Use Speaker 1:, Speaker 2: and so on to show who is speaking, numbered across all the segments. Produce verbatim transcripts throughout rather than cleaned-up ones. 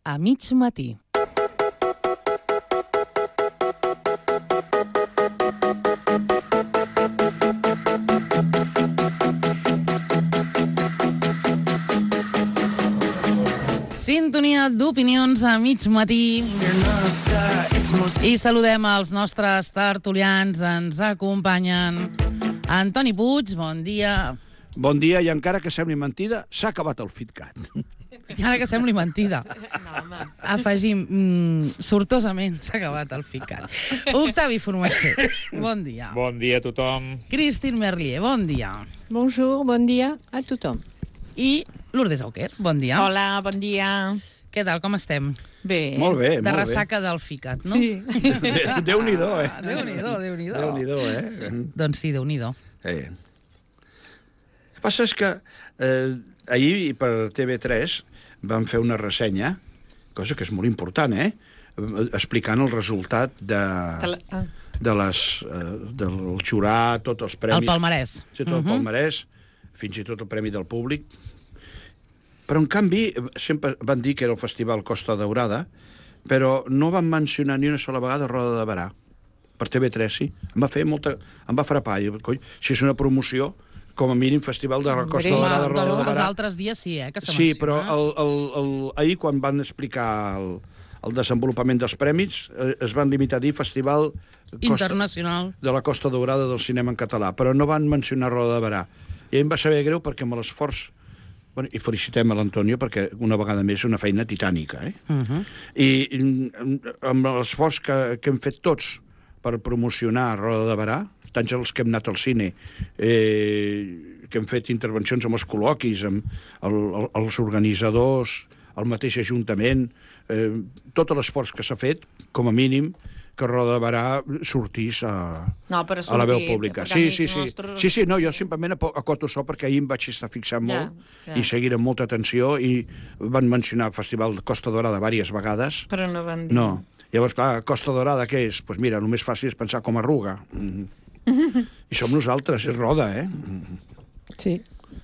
Speaker 1: a mig matí. Sintonia d'opinions a mig matí. I saludem els nostres tertulians. Ens acompanyen Antoni Puig, bon dia.
Speaker 2: Bon dia, i encara que sembli mentida, s'ha acabat el FitCat.
Speaker 1: I ara que sembli mentida. No, afegim, mm, sortosament s'ha acabat el FitCat. Octavi Formatger, bon dia.
Speaker 3: Bon dia a tothom.
Speaker 1: Christine Merlier, bon dia.
Speaker 4: Bonjour, bon dia a tothom.
Speaker 1: I Lourdes Auquer, bon dia.
Speaker 5: Hola, bon dia.
Speaker 1: Què tal, com estem?
Speaker 5: Bé.
Speaker 2: Molt bé,
Speaker 1: De
Speaker 2: molt bé.
Speaker 1: ressaca del FitCat, no?
Speaker 5: Sí.
Speaker 2: De- Déu-n'hi-do, eh?
Speaker 1: Déu-n'hi-do, Déu-n'hi-do.
Speaker 2: Déu-n'hi-do, eh?
Speaker 1: Doncs sí, Déu-n'hi-do.
Speaker 2: Eh. El que passa és que eh, ahir per T V tres vam fer una ressenya, cosa que és molt important, eh? Explicant el resultat de,
Speaker 5: Tele- ah.
Speaker 2: de les, eh, del jurat, tots els premis.
Speaker 1: El palmarès.
Speaker 2: Sí, tot el
Speaker 1: Mhm.
Speaker 2: palmarès, fins i tot el Premi del Públic. Però, en canvi, sempre van dir que era el Festival Costa Daurada, però no van mencionar ni una sola vegada Roda de Berà. Per T V tres, sí. Em va fer molta... Em va frapar. I, coi, si és una promoció, com a mínim Festival de la Costa
Speaker 5: Hombre,
Speaker 2: Daurada, Roda
Speaker 1: Doncs
Speaker 2: de
Speaker 1: els
Speaker 2: Berà.
Speaker 1: altres dies sí, eh, que se
Speaker 2: Sí,
Speaker 1: menciona.
Speaker 2: però el, el, el, ahir, quan van explicar el, el desenvolupament dels premis, eh, es van limitar a dir Festival Costa,
Speaker 1: Internacional.
Speaker 2: de la Costa Daurada del cinema en català, però no van mencionar Roda de Berà. I em va saber greu perquè amb l'esforç... Bueno, i felicitem a l'Antonio perquè una vegada més és una feina titànica, eh?
Speaker 1: Uh -huh.
Speaker 2: I mm, amb l'esforç que, que hem fet tots per promocionar Roda de Berà, tants els que hem anat al cine, eh, que hem fet intervencions amb els col·loquis, amb el, el, els organitzadors, el mateix Ajuntament, eh, tot l'esforç que s'ha fet, com a mínim, que Roda de Berà sortís a,
Speaker 5: No, però
Speaker 2: a la veu
Speaker 5: sortit,
Speaker 2: pública.
Speaker 5: perquè
Speaker 2: Sí,
Speaker 5: amics
Speaker 2: sí, sí.
Speaker 5: nostres-
Speaker 2: Sí, sí, no, jo simplement apo- acoto això perquè ahir em vaig estar fixant
Speaker 5: Ja,
Speaker 2: molt
Speaker 5: ja.
Speaker 2: i seguir amb molta atenció i van mencionar el Festival de Costa Daurada diverses vegades.
Speaker 5: Però no van dir.
Speaker 2: No. Llavors, clar, Costa Daurada què és? Doncs pues mira, només fàcil és pensar com arruga. Mm. I som nosaltres, és Roda, eh?
Speaker 4: Sí.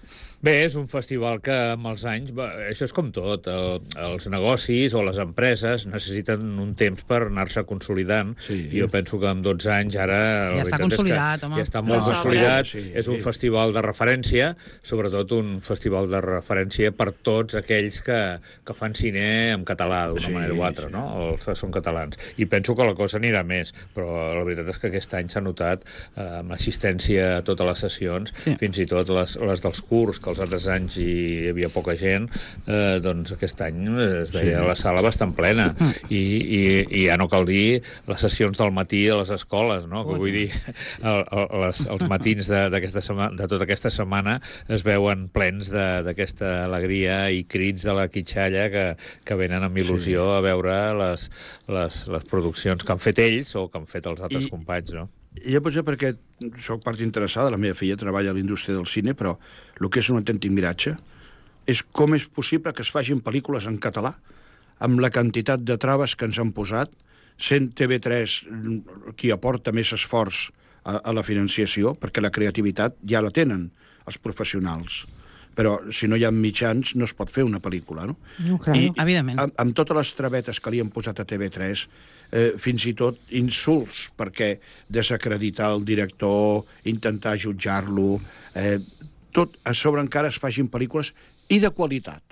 Speaker 3: Bé, és un festival que amb els anys... Va, això és com tot. El, els negocis o les empreses necessiten un temps per anar-se consolidant.
Speaker 2: Sí.
Speaker 3: I jo penso que amb dotze anys ara...
Speaker 1: Ja
Speaker 3: la
Speaker 1: està
Speaker 3: veritat
Speaker 1: consolidat,
Speaker 3: és que
Speaker 1: home.
Speaker 3: ja està molt
Speaker 5: No,
Speaker 3: consolidat.
Speaker 2: sí,
Speaker 3: és un
Speaker 2: sí.
Speaker 3: festival de referència, sobretot un festival de referència per tots aquells que, que fan cine en català, d'una
Speaker 2: Sí,
Speaker 3: manera o altra,
Speaker 2: sí.
Speaker 3: no? Els que són catalans. I penso que la cosa anirà més, però la veritat és que aquest any s'ha notat eh, amb l'assistència a totes les sessions,
Speaker 1: Sí.
Speaker 3: fins i tot les, les dels curs, que els altres anys hi hi havia poca gent, eh, doncs aquest any es veia sí. la sala bastant plena. I, i, i ja no cal dir les sessions del matí a les escoles, no? Que vull dir, el, el, les, els matins de, d'aquesta setmana, de tota aquesta setmana es veuen plens de, d'aquesta alegria i crits de la quitxalla que, que venen amb il·lusió sí. a veure les, les, les produccions que han fet ells o que han fet els altres
Speaker 2: I,
Speaker 3: companys, no?
Speaker 2: Jo potser perquè sóc part interessada, la meva filla treballa a la indústria del cine, però el que és un autèntic miratge és com és possible que es facin pel·lícules en català amb la quantitat de traves que ens han posat, sent T V tres qui aporta més esforç a, a la financiació, perquè la creativitat ja la tenen els professionals. Però si no hi ha mitjans no es pot fer una pel·lícula, no?
Speaker 1: No, clar,
Speaker 2: I,
Speaker 1: evidentment.
Speaker 2: Amb, amb totes les travetes que li han posat a T V tres, eh, fins i tot insults, perquè desacreditar el director, intentar jutjar-lo, eh, tot a sobre encara es facin pel·lícules i de qualitat.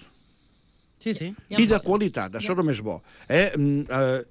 Speaker 1: Sí, sí.
Speaker 2: I de qualitat, això és el més bo. Eh? Mm, eh,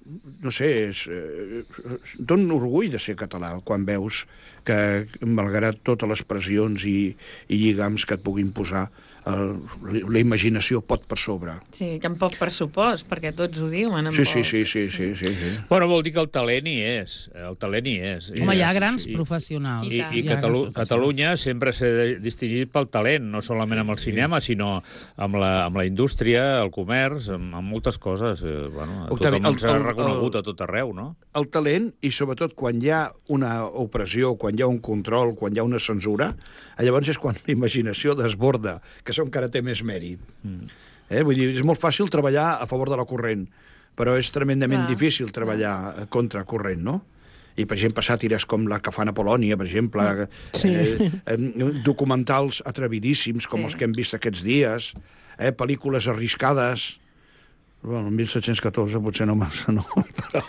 Speaker 2: no sé, és, eh, dona orgull de ser català quan veus que, malgrat totes les pressions i, i lligams que et puguin posar, el, la imaginació pot per sobre.
Speaker 5: Sí, que amb poc pressupost, perquè tots ho diuen. Amb
Speaker 2: Sí,
Speaker 5: poc.
Speaker 2: sí, sí, sí, sí, sí, sí.
Speaker 3: Bueno, vol dir que el talent hi és. El talent hi és.
Speaker 1: Home, hi ha
Speaker 3: I-
Speaker 1: grans
Speaker 3: i-
Speaker 1: professionals.
Speaker 3: I,
Speaker 5: I tant.
Speaker 3: i
Speaker 1: Hi ha
Speaker 3: Catalu
Speaker 1: grans professionals.
Speaker 3: Catalunya sempre s'ha distingit pel talent, no solament amb el cinema, sinó amb la, amb la indústria, el comerç, amb, amb moltes coses. Eh, bueno, a
Speaker 2: Octavi,
Speaker 3: tothom
Speaker 2: el-
Speaker 3: s'ha
Speaker 2: el-
Speaker 3: reconegut
Speaker 2: el-
Speaker 3: a tot arreu, no?
Speaker 2: El talent, i sobretot quan hi ha una opressió, quan hi ha un control, quan hi ha una censura, llavors és quan la imaginació desborda, que això encara té més mèrit. Mm. Eh? Vull dir, és molt fàcil treballar a favor de la corrent, però és tremendament
Speaker 5: Clar.
Speaker 2: difícil treballar contra corrent, no? I, per exemple, sàtires com la que fan a Polònia, per exemple,
Speaker 4: Sí.
Speaker 2: eh, eh, documentals atrevidíssims com
Speaker 5: Sí.
Speaker 2: els que hem vist aquests dies, eh, pel·lícules arriscades, Bueno, mil set-cents catorze potser no massa, no. Però...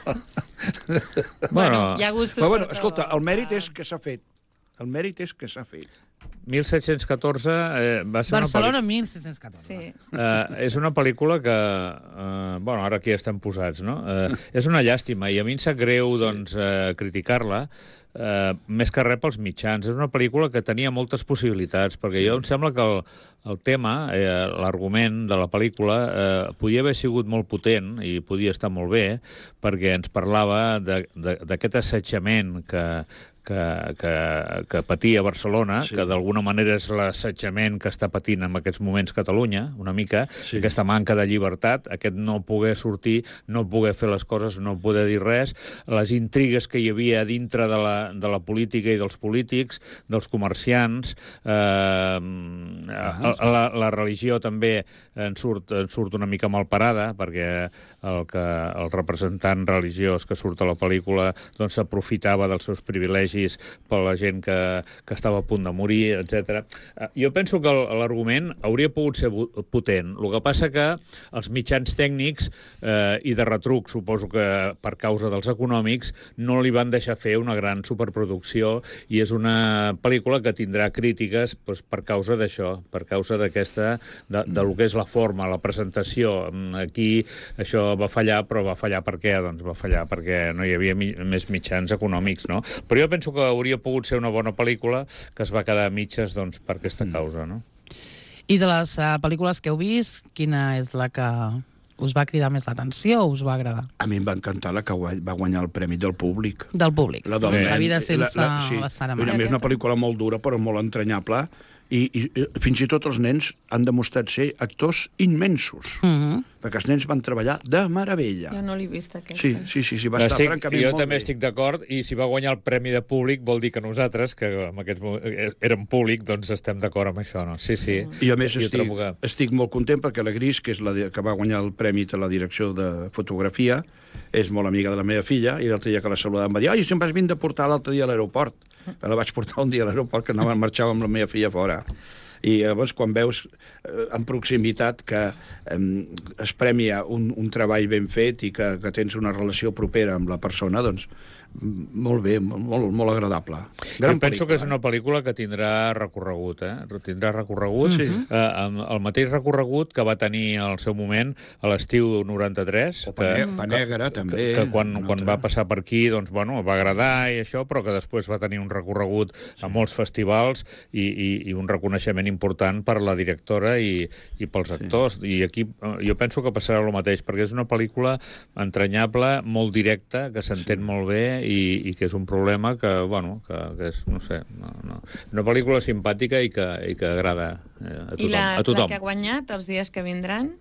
Speaker 5: Bueno, hi ha gustos
Speaker 2: Però, bueno,
Speaker 5: per
Speaker 2: escolta,
Speaker 5: tot.
Speaker 2: el mèrit és que s'ha fet. El mèrit és que s'ha fet.
Speaker 3: mil set-cents catorze eh, va ser
Speaker 1: Barcelona,
Speaker 3: una pel·lícula...
Speaker 1: mil set-cents catorze.
Speaker 5: Sí.
Speaker 3: Eh, és una pel·lícula que... Eh, bueno, ara aquí estem posats, no? Eh, és una llàstima, i a mi em sap greu, sí. doncs, eh, criticar-la, eh, més que res pels mitjans. És una pel·lícula que tenia moltes possibilitats, perquè jo em sembla que el, el tema, eh, l'argument de la pel·lícula, eh, podia haver sigut molt potent i podia estar molt bé, perquè ens parlava d'aquest assetjament que, que, que, que patia Barcelona, sí. que d'alguna manera és l'assetjament que està patint en aquests moments Catalunya, una mica, sí. aquesta manca de llibertat, aquest no poder sortir, no poder fer les coses, no poder dir res, les intrigues que hi havia dintre de la, de la política i dels polítics, dels comerciants, eh, uh-huh. la, la religió també en surt, en surt una mica malparada, perquè el, que, el representant religiós que surt a la pel·lícula doncs s'aprofitava dels seus privilegis per la gent que, que estava a punt de morir, etcètera. Jo penso que l'argument hauria pogut ser potent. El que passa que els mitjans tècnics eh, i de retruc, suposo que per causa dels econòmics, no li van deixar fer una gran superproducció i és una pel·lícula que tindrà crítiques doncs, per causa d'això, per causa d'aquesta, de, de lo que és la forma, la presentació. Aquí això va fallar, però va fallar per què? Doncs va fallar perquè no hi havia mi més mitjans econòmics, no? Però jo penso que hauria pogut ser una bona pel·lícula que es va quedar a mitges doncs, per aquesta causa, no?
Speaker 1: I de les uh, pel·lícules que heu vist, quina és la que us va cridar més l'atenció o us va agradar?
Speaker 2: A mi em va encantar la que va guanyar el Premi del Públic.
Speaker 1: Del públic.
Speaker 2: La,
Speaker 1: sí.
Speaker 2: del
Speaker 1: la vida sense
Speaker 2: la, la, sí.
Speaker 1: la Sara
Speaker 2: Mar. A més, una pel·lícula molt dura, però molt entranyable, i, i fins i tot els nens han demostrat ser actors immensos, uh -huh. perquè els nens van treballar de meravella.
Speaker 5: Jo no l'he vist, aquesta.
Speaker 2: Sí, sí, sí, sí va estar
Speaker 3: estic,
Speaker 2: francament
Speaker 3: jo
Speaker 2: molt
Speaker 3: també
Speaker 2: bé.
Speaker 3: estic d'acord, i si va guanyar el Premi de Públic vol dir que nosaltres, que en aquests moments érem públic, doncs estem d'acord amb això, no? Sí, sí.
Speaker 2: I a més
Speaker 3: jo
Speaker 2: estic,
Speaker 3: que...
Speaker 2: estic molt content perquè la Gris, que és la que va guanyar el Premi de la direcció de fotografia, és molt amiga de la meva filla, i l'altre dia que la saludava em va dir «Ai, si em vas vindre a portar l'altre dia a l'aeroport». La vaig portar un dia a l'aeroport, que anava, marxava amb la meva filla fora. I llavors, quan veus eh, en proximitat que eh, es premia un, un treball ben fet i que, que tens una relació propera amb la persona, doncs molt bé, molt, molt agradable. Gran
Speaker 3: jo penso
Speaker 2: pel·lícula.
Speaker 3: que és una pel·lícula que tindrà recorregut, eh? Tindrà recorregut. Sí. Eh, el mateix recorregut que va tenir al seu moment a l'estiu noranta-tres.
Speaker 2: O Pane Panegra,
Speaker 3: que,
Speaker 2: també.
Speaker 3: Que, que quan, quan va passar per aquí, doncs, bueno, va agradar i això, però que després va tenir un recorregut sí. a molts festivals i, i, i un reconeixement important per la directora i, i pels actors. Sí. I aquí jo penso que passarà el mateix, perquè és una pel·lícula entranyable, molt directa, que s'entén sí. molt bé, I, i que és un problema que, bueno, que, que és, no sé, no, no. una pel·lícula simpàtica i que, i que agrada eh, a tothom.
Speaker 5: I la,
Speaker 3: a tothom.
Speaker 5: la que ha guanyat els dies que vindran?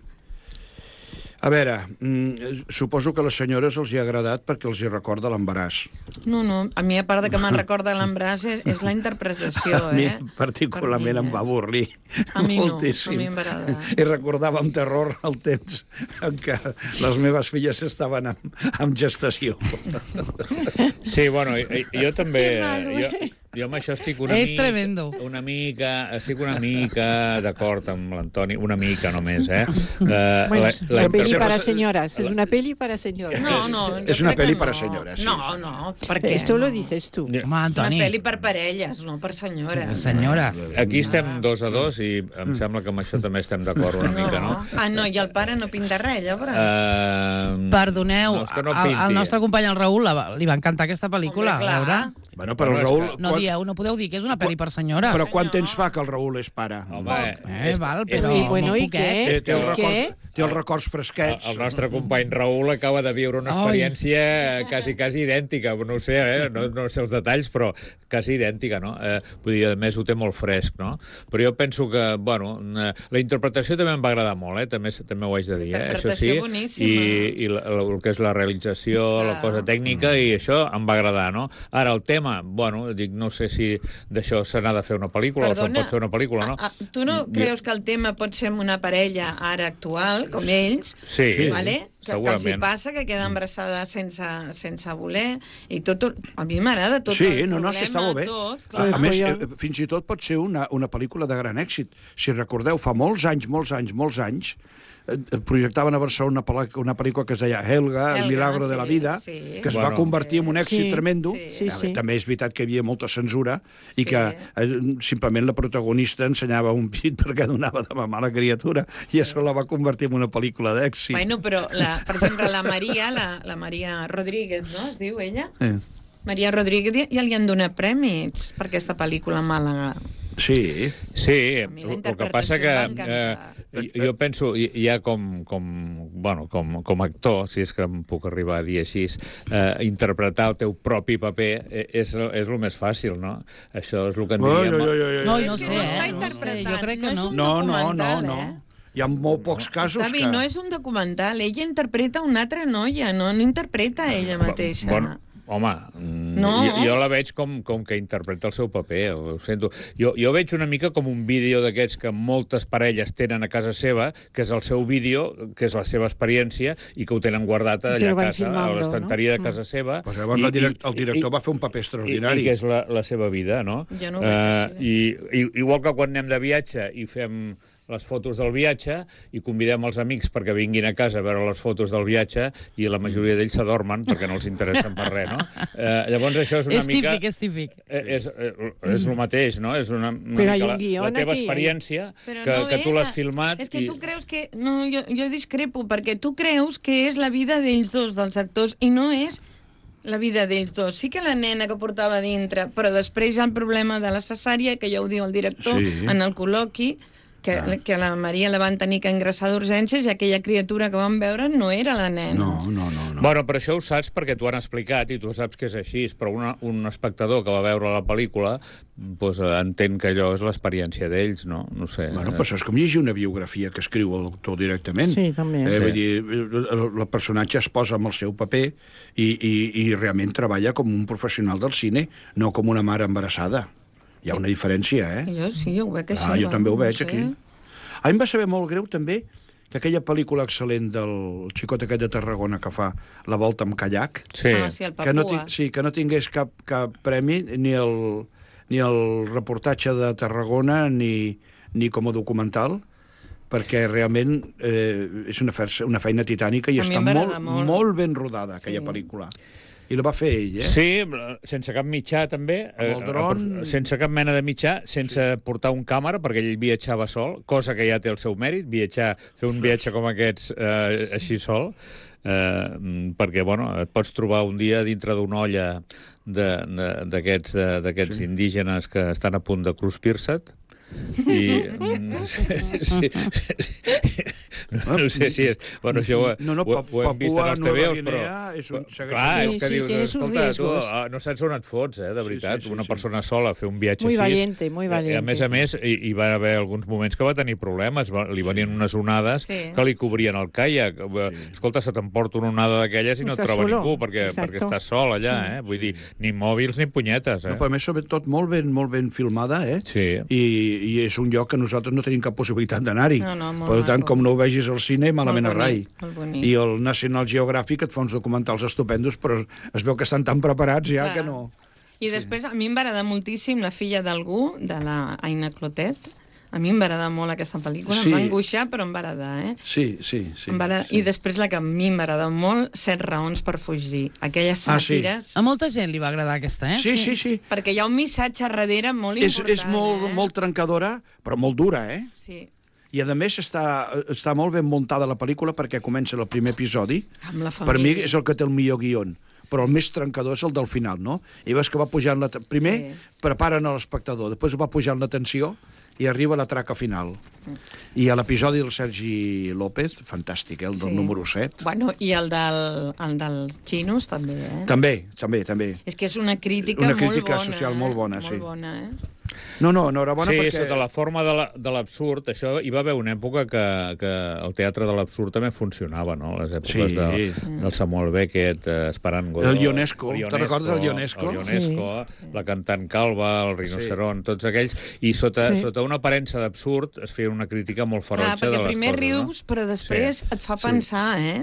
Speaker 2: A veure, mm, suposo que a les senyores els hi ha agradat perquè els hi recorda l'embaràs.
Speaker 5: No, no, a mi a part de que me'n recorda l'embaràs és, és la interpretació,
Speaker 2: A mi
Speaker 5: eh?
Speaker 2: particularment
Speaker 5: mi,
Speaker 2: em va avorrir
Speaker 5: a mi no,
Speaker 2: moltíssim.
Speaker 5: a mi em va agradar.
Speaker 2: I recordava amb terror el temps en què les meves filles estaven en, en gestació.
Speaker 3: Sí, bueno, jo, jo també... Jo, jo amb això estic una
Speaker 1: És
Speaker 3: mica...
Speaker 1: tremendo.
Speaker 3: Una mica... Estic una mica d'acord amb l'Antoni, una mica només, eh? Uh,
Speaker 4: Bueno,
Speaker 3: la,
Speaker 4: es
Speaker 3: la
Speaker 4: una peli
Speaker 2: interpretació-
Speaker 4: para señoras, es una peli para señoras.
Speaker 5: No, no, jo
Speaker 2: És una
Speaker 5: crec que
Speaker 2: pel·li
Speaker 5: no.
Speaker 2: per a senyores, sí,
Speaker 5: No,
Speaker 2: sí.
Speaker 5: no, per què?
Speaker 4: Esto
Speaker 5: no?
Speaker 4: lo dices tú.
Speaker 1: Home,
Speaker 5: És una
Speaker 1: Antoni.
Speaker 5: pel·li per parelles, no per senyores.
Speaker 1: Senyores.
Speaker 3: Aquí estem dos a dos i em sembla que amb això també estem d'acord una mica, no?
Speaker 5: Ah, no, i el pare no pinta res, llavors.
Speaker 3: Uh,
Speaker 1: Perdoneu,
Speaker 3: no, és que no
Speaker 1: al,
Speaker 3: pinti.
Speaker 1: al nostre company, el Raül, la, li va encantar aquesta pel·lícula.
Speaker 5: Home, clar.
Speaker 1: A veure.
Speaker 2: Bueno, però
Speaker 3: No,
Speaker 2: el
Speaker 3: és
Speaker 2: Raül...
Speaker 3: que-
Speaker 1: No,
Speaker 2: quan-
Speaker 1: dieu, no podeu dir que és una pel·li per senyores.
Speaker 2: Però quant temps fa que el Raül és pare?
Speaker 3: Home,
Speaker 1: Eh, val,
Speaker 3: és
Speaker 1: però...
Speaker 3: que-
Speaker 4: Bueno, ¿y
Speaker 1: poquet.
Speaker 4: qué?
Speaker 2: Eh, té, els
Speaker 4: ¿Y qué?
Speaker 2: records, té els records fresquets.
Speaker 3: El nostre company Raül acaba de viure una experiència quasi, quasi idèntica. No ho sé, eh? no, no sé els detalls, però quasi idèntica, no? Eh, vull dir, a més, ho té molt fresc, no? Però jo penso que, bueno, la interpretació també em va agradar molt, eh? També, també ho haig de dir, eh? Això sí.
Speaker 5: Interpretació boníssima.
Speaker 3: I, i la, la, el que és la realització, la cosa tècnica, i això em va agradar, no? Ara, el tema, bueno, dic, no sé si d'això se n'ha de fer una pel·lícula o se'n pot fer una pel·lícula, no?
Speaker 5: A, a, tu no creus que el tema pot ser amb una parella ara actual, com ells,
Speaker 3: Sí.
Speaker 5: vale? Que els hi
Speaker 3: segurament.
Speaker 5: passa que queda embarassada sense, sense voler i tot, a mi m'agrada tot
Speaker 2: Sí,
Speaker 5: el
Speaker 2: no, no,
Speaker 5: problema,
Speaker 2: sí, està molt bé.
Speaker 5: tot,
Speaker 2: A,
Speaker 5: clar.
Speaker 2: a més,
Speaker 4: follon.
Speaker 2: eh, fins i tot pot ser una, una pel·lícula de gran èxit. Si recordeu, fa molts anys, molts anys, molts anys, eh, projectaven a Barcelona una, pel·li- una pel·lícula que es deia Helga,
Speaker 5: Helga,
Speaker 2: El milagro de la
Speaker 5: sí,
Speaker 2: vida,
Speaker 5: sí.
Speaker 2: que es
Speaker 3: Bueno.
Speaker 2: va convertir en un èxit
Speaker 4: Sí,
Speaker 2: tremendo.
Speaker 5: sí.
Speaker 4: Sí, sí.
Speaker 2: També és veritat que hi havia molta censura i
Speaker 5: Sí.
Speaker 2: que eh, simplement la protagonista ensenyava un pit perquè donava de mamar la criatura i això la va convertir en una pel·lícula d'èxit.
Speaker 5: Bueno, però, la, per exemple, la Maria, la, la Maria Rodríguez, no? Es diu ella?
Speaker 2: Eh.
Speaker 5: Maria Rodríguez, ja li han donat prèmits per aquesta pel·lícula a Màlaga.
Speaker 2: Sí.
Speaker 3: Sí,
Speaker 5: A mi la
Speaker 3: el que passa que
Speaker 5: interpretació em va
Speaker 3: eh,
Speaker 5: encantar.
Speaker 3: jo penso, ja com, com, bueno, com, com a actor, si és que em puc arribar a dir així, eh, interpretar el teu propi paper eh, és, és el més fàcil, no? Això és el que en
Speaker 2: Oi,
Speaker 3: diríem...
Speaker 2: oi, oi, oi.
Speaker 1: No,
Speaker 5: És
Speaker 1: no
Speaker 5: que
Speaker 1: sé,
Speaker 5: no
Speaker 1: eh?
Speaker 5: està
Speaker 1: No sé,
Speaker 5: interpretant,
Speaker 1: jo crec
Speaker 5: no
Speaker 1: que
Speaker 5: és
Speaker 1: no.
Speaker 5: un
Speaker 2: No, no, no,
Speaker 5: documental,
Speaker 2: no.
Speaker 5: eh?
Speaker 2: Hi ha molt pocs casos
Speaker 5: David,
Speaker 2: que...
Speaker 5: no és un documental, ella interpreta una altra noia, no, no interpreta ella mateixa.
Speaker 3: Bueno, home, mm,
Speaker 5: No.
Speaker 3: jo, jo la veig com, com que interpreta el seu paper, ho sento. Jo, jo veig una mica com un vídeo d'aquests que moltes parelles tenen a casa seva, que és el seu vídeo, que és la seva experiència, i que ho tenen guardat
Speaker 4: Que
Speaker 3: allà
Speaker 4: ho
Speaker 3: a
Speaker 4: van
Speaker 3: casa, a
Speaker 4: filmando,
Speaker 3: l'estanteria
Speaker 4: no?
Speaker 3: de casa seva.
Speaker 2: Pues llavors la direct, el director va fer un paper
Speaker 3: I,
Speaker 2: extraordinari.
Speaker 3: i que és la, la seva vida, no?
Speaker 5: Jo no ho veig així.
Speaker 3: i, i, igual que quan anem de viatge i fem les fotos del viatge i convidem els amics perquè vinguin a casa a veure les fotos del viatge i la majoria d'ells s'adormen perquè no els interessen per res, no? Eh, llavors això és una
Speaker 1: És
Speaker 3: mica...
Speaker 1: típic, és típic.
Speaker 3: Eh, És, eh, és el mateix, no? És una, una
Speaker 4: Però hi
Speaker 3: mica
Speaker 4: ha un
Speaker 3: la,
Speaker 4: guió
Speaker 3: la teva
Speaker 4: aquí, eh?
Speaker 3: experiència
Speaker 5: Però
Speaker 3: que,
Speaker 5: no
Speaker 3: que tu
Speaker 5: és,
Speaker 3: l'has filmat
Speaker 5: És que
Speaker 3: i...
Speaker 5: tu creus que... No, jo, jo discrepo, perquè tu creus que és la vida d'ells dos, dels actors, i no és la vida d'ells dos. Sí que la nena que portava dintre, però després hi ha el problema de la cesària, que ja ho diu el director
Speaker 2: Sí.
Speaker 5: en el col·loqui, que, ah. que la Maria la van tenir que ingressar d'urgències i aquella criatura que vam veure no era la nena.
Speaker 2: No, no, no. no.
Speaker 3: Bueno, però això ho saps perquè t'ho han explicat i tu saps que és així, però una, un espectador que va veure la pel·lícula doncs, entén que allò és l'experiència d'ells, no? No sé.
Speaker 2: Bueno, però això és com llegir una biografia que escriu l'autor directament.
Speaker 4: Sí, també.
Speaker 2: Eh,
Speaker 3: Sí.
Speaker 2: Vull dir, el, el personatge es posa amb el seu paper i, i, i realment treballa com un professional del cine, no com una mare embarassada. Hi ha una diferència, eh?
Speaker 5: Jo sí, jo ho veig així.
Speaker 2: Ah, jo
Speaker 5: va,
Speaker 2: també ho
Speaker 5: no
Speaker 2: veig,
Speaker 5: sé.
Speaker 2: aquí. A mi em va saber molt greu, també, que aquella pel·lícula excel·lent del xicot aquest de Tarragona que fa La volta amb caiac,
Speaker 3: Sí.
Speaker 5: Ah, sí, el
Speaker 2: que no,
Speaker 5: Papua.
Speaker 2: ti- sí, que no tingués cap, cap premi, ni el, ni el reportatge de Tarragona, ni, ni com a documental, perquè realment eh, és una, fe una feina titànica i
Speaker 5: A mi
Speaker 2: està
Speaker 5: em va
Speaker 2: molt,
Speaker 5: agradar molt.
Speaker 2: molt ben rodada, aquella
Speaker 5: Sí.
Speaker 2: pel·lícula. I la va fer ell, eh?
Speaker 3: Sí, sense cap mitjà, també.
Speaker 2: Amb el
Speaker 3: eh,
Speaker 2: dron.
Speaker 3: Sense cap mena de mitjà, sense sí. portar un càmera, perquè ell viatjava sol, cosa que ja té el seu mèrit, viatjar, fer un viatge com aquests eh, així sol, eh, perquè, bueno, et pots trobar un dia dintre d'una olla d'aquests sí. indígenes que estan a punt de cruspir-se't, i mm, sí, sí, sí, sí. No, no sé si és... Bueno, això ho,
Speaker 2: No, no,
Speaker 3: ho, ho hem vist en
Speaker 2: Papua
Speaker 3: els
Speaker 2: Nova
Speaker 3: tebeos, però...
Speaker 2: Guinea és un- segueix
Speaker 3: Clar,
Speaker 4: sent-
Speaker 3: és que
Speaker 4: Sí, sí,
Speaker 3: dius,
Speaker 4: tiene sus
Speaker 3: escolta, tu
Speaker 4: riesgos.
Speaker 3: ah, no saps on et fots, eh, de veritat.
Speaker 2: Sí, sí, sí,
Speaker 3: Una
Speaker 2: sí.
Speaker 3: persona sola a fer un viatge
Speaker 4: Muy
Speaker 3: així.
Speaker 4: valiente, muy
Speaker 3: Eh, A
Speaker 4: valiente.
Speaker 3: més a més, hi, hi va haver alguns moments que va tenir problemes. Va, li venien unes onades
Speaker 5: Sí.
Speaker 3: que li cobrien el caiac. Sí. Escolta, se t'emporta una onada d'aquelles i no et
Speaker 4: Estàs
Speaker 3: troba
Speaker 4: solo.
Speaker 3: ningú, perquè,
Speaker 4: Exacto.
Speaker 3: perquè estàs sol allà, eh? Vull dir, ni mòbils ni punyetes, eh?
Speaker 2: No, però a més, sobretot, molt ben, molt ben filmada, eh?
Speaker 3: Sí.
Speaker 2: I, I és un lloc que nosaltres no tenim cap possibilitat d'anar-hi.
Speaker 5: No, no, molt
Speaker 2: per tant,
Speaker 5: maco.
Speaker 2: com no ho vegis al cine, malament a
Speaker 5: Molt
Speaker 2: rai.
Speaker 5: bonic, molt bonic.
Speaker 2: I el National Geographic et fa uns documentals estupendos, però es veu que estan tan preparats ja
Speaker 5: Clar.
Speaker 2: que no...
Speaker 5: I després, a mi em va agradar moltíssim La filla d'algú, de la Aina Clotet. A mi em va agradar molt aquesta pel·lícula.
Speaker 2: Sí.
Speaker 5: Em va angoixar, però em va agradar, eh?
Speaker 2: Sí, sí, sí.
Speaker 5: Em va agradar.
Speaker 2: sí.
Speaker 5: I després la que a mi em va agradar molt, Set raons per fugir. Aquelles
Speaker 2: Ah, sí.
Speaker 5: sàtires...
Speaker 1: A molta gent li va agradar aquesta, eh?
Speaker 2: Sí, sí, sí.
Speaker 5: Perquè hi ha un missatge darrere molt
Speaker 2: És,
Speaker 5: important.
Speaker 2: és molt,
Speaker 5: eh?
Speaker 2: molt trencadora, però molt dura, eh?
Speaker 5: Sí,
Speaker 2: I, a més, està, està molt ben muntada la pel·lícula perquè comença el primer episodi.
Speaker 5: amb la
Speaker 2: Per mi
Speaker 5: família.
Speaker 2: és el que té el millor guion, però el més trencador és el del final, no? I veus que va pujant la... Primer
Speaker 5: Sí.
Speaker 2: preparen a l'espectador, després va pujant la tensió i arriba la traca final. I a l'episodi del Sergi López, fantàstic, eh? El del
Speaker 5: Sí.
Speaker 2: número set.
Speaker 5: Bueno, i el, del, el dels xinos, també, eh?
Speaker 2: També, també, també.
Speaker 5: És que és una crítica,
Speaker 2: Una
Speaker 5: molt
Speaker 2: crítica
Speaker 5: bona.
Speaker 2: social
Speaker 5: eh?
Speaker 2: molt bona, sí.
Speaker 5: Molt bona, eh?
Speaker 2: No, no, enhorabona
Speaker 3: Sí,
Speaker 2: perquè...
Speaker 3: sota la forma de la- de l'absurd, això hi va haver una època que, que el teatre de l'absurd també funcionava, no? Les èpoques
Speaker 2: Sí.
Speaker 3: de, del Samuel Beckett, eh, Esperant Godó...
Speaker 2: El Ionesco. Te'n recordes del Ionesco?
Speaker 3: El Ionesco,
Speaker 5: Sí.
Speaker 3: la cantant Calva, el rinoceron, tots aquells... I sota,
Speaker 4: Sí.
Speaker 3: sota una aparença d'absurd es feia una crítica molt ferotge
Speaker 5: Clar,
Speaker 3: de
Speaker 5: perquè
Speaker 3: les
Speaker 5: primer
Speaker 3: coses,
Speaker 5: rius,
Speaker 3: no?
Speaker 5: però després
Speaker 3: Sí.
Speaker 5: et fa
Speaker 2: Sí.
Speaker 5: pensar, eh?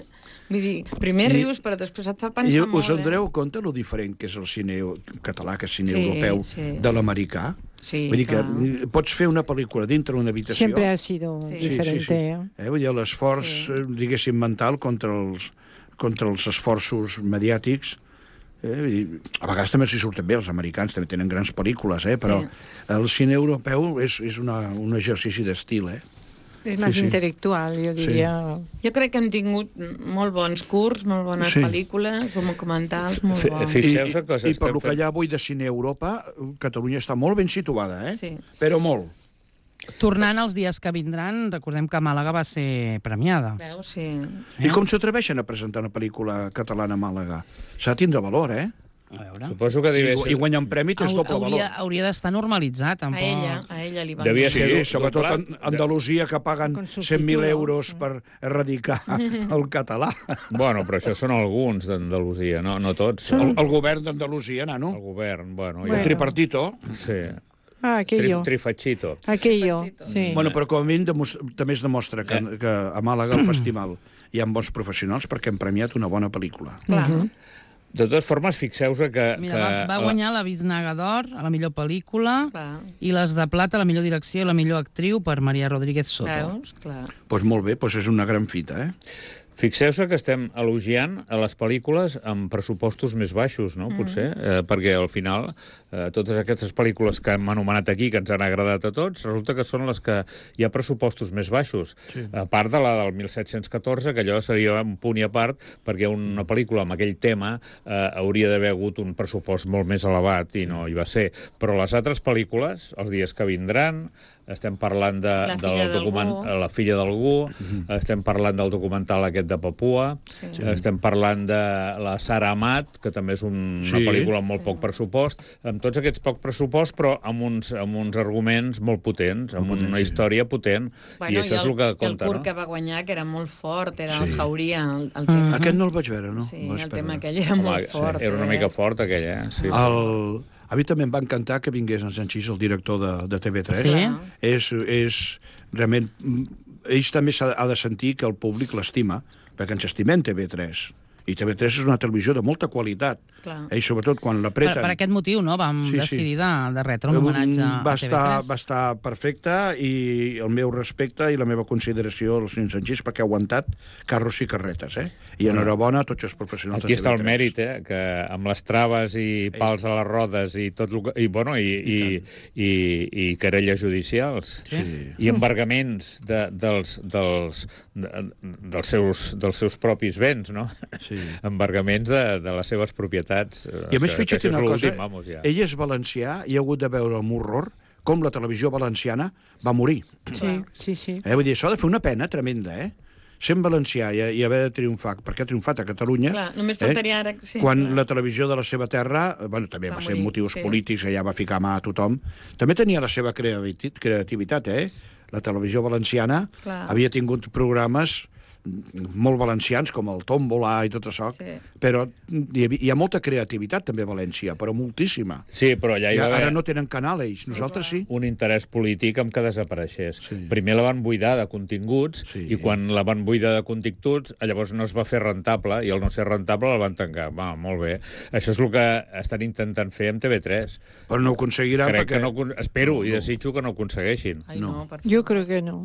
Speaker 5: Vull dir, primer
Speaker 2: I-
Speaker 5: rius, però després et fa
Speaker 2: I
Speaker 5: pensar molt,
Speaker 2: us en
Speaker 5: eh?
Speaker 2: doneu compte lo diferent que és el cine català, que és cine
Speaker 5: Sí,
Speaker 2: europeu,
Speaker 5: sí.
Speaker 2: de l'americà?
Speaker 5: Sí,
Speaker 2: Vull dir que
Speaker 5: clar.
Speaker 2: pots fer una pel·lícula dintre d'una habitació...
Speaker 4: Siempre ha sido
Speaker 5: Sí.
Speaker 4: diferente. ¿eh?
Speaker 2: Eh? Vull dir, l'esforç,
Speaker 5: Sí.
Speaker 2: eh, diguéssim, mental contra els, contra els esforços mediàtics. Eh? Vull dir, a vegades també s'hi surten bé, els americans també tenen grans pel·lícules, eh? Però
Speaker 5: Sí.
Speaker 2: el cine europeu és, és una, un exercici d'estil, eh?
Speaker 4: Es más
Speaker 2: Sí, sí.
Speaker 4: intelectual, yo diría.
Speaker 5: Jo crec que hem tingut molt bons curts, molt bones
Speaker 2: Sí.
Speaker 5: pel·lícules, documentals, molt
Speaker 3: Fi-
Speaker 5: bons.
Speaker 3: fi-
Speaker 2: I,
Speaker 3: Fixeu-se que
Speaker 2: i, i per
Speaker 3: estem
Speaker 2: lo que
Speaker 3: fent-
Speaker 2: hi ha avui de cine a Europa, Catalunya està molt ben situada, eh?
Speaker 5: Sí.
Speaker 2: Però molt.
Speaker 1: Tornant als dies que vindran, recordem que Màlaga va ser premiada.
Speaker 5: Veus? Sí.
Speaker 2: I com s'atreveixen a presentar una pel·lícula catalana a Màlaga? S'ha de tindre valor, eh?
Speaker 1: A veure.
Speaker 3: Suposo que
Speaker 2: I,
Speaker 3: devia
Speaker 2: I
Speaker 3: ser...
Speaker 2: guanyar un premi té el doble valor.
Speaker 1: Hauria, hauria d'estar normalitzat,
Speaker 5: A
Speaker 1: tampoc.
Speaker 5: ella, a ella li van
Speaker 3: Devia
Speaker 2: Sí,
Speaker 3: ser do-
Speaker 2: sobretot
Speaker 3: doblat.
Speaker 2: en Andalusia, que paguen
Speaker 4: Con subtítulos.
Speaker 2: cent mil euros per erradicar el català.
Speaker 3: Bueno, però això són alguns d'Andalusia, no, no tots.
Speaker 2: El,
Speaker 3: El,
Speaker 2: el govern d'Andalusia, nano.
Speaker 3: el govern, bueno,
Speaker 2: El
Speaker 3: ja...
Speaker 2: tripartito.
Speaker 3: Sí.
Speaker 4: Ah,
Speaker 3: Tri,
Speaker 4: aquello.
Speaker 3: trifachito.
Speaker 4: Aquello, sí.
Speaker 2: Bueno, però com a mínim demos- també es demostra que,
Speaker 3: Eh.
Speaker 2: que a Màlaga, al festival, hi ha bons professionals perquè han premiat una bona pel·lícula.
Speaker 5: Clar.
Speaker 3: De totes formes, fixeu-se que...
Speaker 1: Mira,
Speaker 3: que
Speaker 1: va, va guanyar la Biznaga d'Or a la millor pel·lícula
Speaker 5: Clar.
Speaker 1: i les de plata a la millor direcció i la millor actriu per Maria Rodríguez Soto.
Speaker 5: Veus? Clar.
Speaker 2: Doncs pues molt bé, pues és una gran fita, eh?
Speaker 3: Fixeu-se que estem elogiant a les pel·lícules amb pressupostos més baixos, no? Potser, eh, perquè al final eh, totes aquestes pel·lícules que hem anomenat aquí, que ens han agradat a tots, resulta que són les que hi ha pressupostos més baixos. Sí. A part de la del mil set-cents catorze, que allò seria un punt i a part, perquè una pel·lícula amb aquell tema eh, hauria d'haver hagut un pressupost molt més elevat i no hi va ser. Però les altres pel·lícules, Els dies que vindran, estem parlant de,
Speaker 5: La filla
Speaker 3: del document,
Speaker 5: d'algú.
Speaker 3: La filla d'algú, mm-hmm. estem parlant del documental aquest de Papua,
Speaker 5: Sí.
Speaker 3: estem parlant de la Sara Amat, que també és un,
Speaker 2: Sí.
Speaker 3: una pel·lícula amb molt poc pressupost, amb tots aquests poc pressupost, però amb uns, amb uns arguments molt potents, amb
Speaker 2: Molt potents,
Speaker 3: una
Speaker 2: sí.
Speaker 3: història potent,
Speaker 5: Bueno,
Speaker 3: i això és el que
Speaker 5: el
Speaker 3: compta,
Speaker 5: curt
Speaker 3: no?
Speaker 5: que va guanyar, que era molt fort, era
Speaker 2: Sí.
Speaker 5: el Jauria, el, el tema.
Speaker 2: Aquest no el vaig veure, no?
Speaker 5: Sí,
Speaker 2: El vaig
Speaker 5: el
Speaker 2: perdre.
Speaker 5: tema aquell era
Speaker 3: Home,
Speaker 5: molt fort.
Speaker 3: era una
Speaker 5: eh?
Speaker 3: mica fort, aquell, eh? Sí, sí.
Speaker 2: El... A mi també em va encantar que vingués en Sanchís, el director de, de T V tres.
Speaker 1: Sí?
Speaker 2: És, és realment... Ells també s'ha ha de sentir que el públic l'estima, perquè ens estimem T V tres. I T V tres és una televisió de molta qualitat.
Speaker 5: Clar.
Speaker 2: Eh, I sobretot quan
Speaker 1: Per,
Speaker 2: l'apreten...
Speaker 1: per aquest motiu, no? Vam
Speaker 2: Sí, sí.
Speaker 1: decidir de, de retre un homenatge
Speaker 2: va
Speaker 1: a T V
Speaker 2: estar,
Speaker 1: tres.
Speaker 2: va estar perfecte i el meu respecte i la meva consideració al senyor Sanchís perquè ha aguantat carros i carretes, eh? I enhorabona a tots els professionals
Speaker 3: Aquí
Speaker 2: de
Speaker 3: està
Speaker 2: T V tres.
Speaker 3: el mèrit, eh? Que amb les traves i pals a les rodes i tot el que... I, bueno, i, i, i, i querelles judicials.
Speaker 2: Sí.
Speaker 3: I embargaments de, dels, dels, de, dels, seus, dels seus propis béns, no?
Speaker 2: Sí.
Speaker 3: Embargaments de, de les seves propietats.
Speaker 2: I a més,
Speaker 3: O sigui, que
Speaker 2: fixa't
Speaker 3: això és
Speaker 2: una cosa,
Speaker 3: l'últim, vamos, ja.
Speaker 2: ell és valencià i ha hagut de veure amb horror com la televisió valenciana va morir.
Speaker 4: Sí, sí, sí.
Speaker 2: Eh? Vull dir, això ha de fer una pena tremenda, eh? Sent valencià i, i haver de triomfar, perquè ha triomfat a Catalunya...
Speaker 5: Clar, només faltaria ara... Sí,
Speaker 2: quan
Speaker 5: clar.
Speaker 2: la televisió de la seva terra, eh, bueno, també
Speaker 5: Va
Speaker 2: va ser
Speaker 5: morir,
Speaker 2: motius
Speaker 5: sí.
Speaker 2: polítics, allà va ficar mà a tothom, també tenia la seva creativit- creativitat, eh? La televisió valenciana
Speaker 5: Clar.
Speaker 2: havia tingut programes molt valencians, com el Tómbola i tot això,
Speaker 5: Sí.
Speaker 2: però hi, havia, hi ha molta creativitat també a València, però moltíssima.
Speaker 3: Sí, però allà hi
Speaker 2: I
Speaker 3: va haver
Speaker 2: ara no tenen canal, ells. Nosaltres sí.
Speaker 3: un interès polític amb que desapareixés.
Speaker 2: Sí.
Speaker 3: Primer la van buidar de continguts
Speaker 2: Sí.
Speaker 3: i quan la van buidar de continguts llavors no es va fer rentable i al no ser rentable la van tancar. Va, molt bé. Això és el que estan intentant fer amb T V tres.
Speaker 2: Però no ho aconseguiran
Speaker 3: Crec
Speaker 2: perquè...
Speaker 3: que no, acon- espero
Speaker 2: No,
Speaker 3: i
Speaker 2: no.
Speaker 3: desitjo que no ho aconsegueixin.
Speaker 5: Ai,
Speaker 2: No.
Speaker 5: no, per
Speaker 4: Yo
Speaker 5: favor.
Speaker 4: creo que no.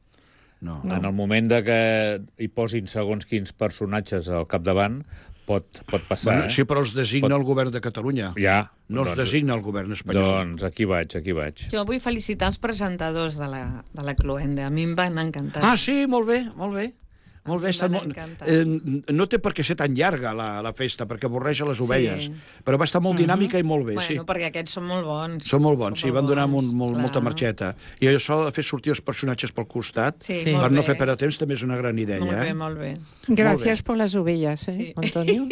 Speaker 2: No.
Speaker 3: En el moment de que hi posin segons quins personatges al capdavant, pot, pot passar,
Speaker 2: Bueno,
Speaker 3: eh?
Speaker 2: sí, però els designa
Speaker 3: Pot-
Speaker 2: el govern de Catalunya.
Speaker 3: Ja.
Speaker 2: No els designa el govern espanyol.
Speaker 3: Doncs aquí vaig, aquí vaig.
Speaker 5: Jo vull felicitar els presentadors de la, de la Cluenda. A mi em van encantar.
Speaker 2: Ah, sí, molt bé, molt bé. Molt bé,
Speaker 5: Em
Speaker 2: està
Speaker 5: van
Speaker 2: molt...
Speaker 5: encantar.
Speaker 2: eh, no té per què ser tan llarga la, la festa, perquè avorreix a les ovelles.
Speaker 5: Sí.
Speaker 2: Però va estar molt dinàmica i molt bé,
Speaker 5: Bueno,
Speaker 2: sí.
Speaker 5: perquè aquests són molt bons.
Speaker 2: Són molt bons, sí, van donar molt, molt,
Speaker 5: clar.
Speaker 2: molta marxeta. I això de fer sortir els personatges pel costat,
Speaker 5: Sí,
Speaker 1: Sí.
Speaker 5: molt
Speaker 2: per no
Speaker 5: bé.
Speaker 2: fer perdre temps, també és una gran idea.
Speaker 5: Molt bé,
Speaker 2: eh?
Speaker 5: molt bé.
Speaker 4: Gracias por las ovellas, ¿eh,
Speaker 5: Sí.
Speaker 4: Antonio?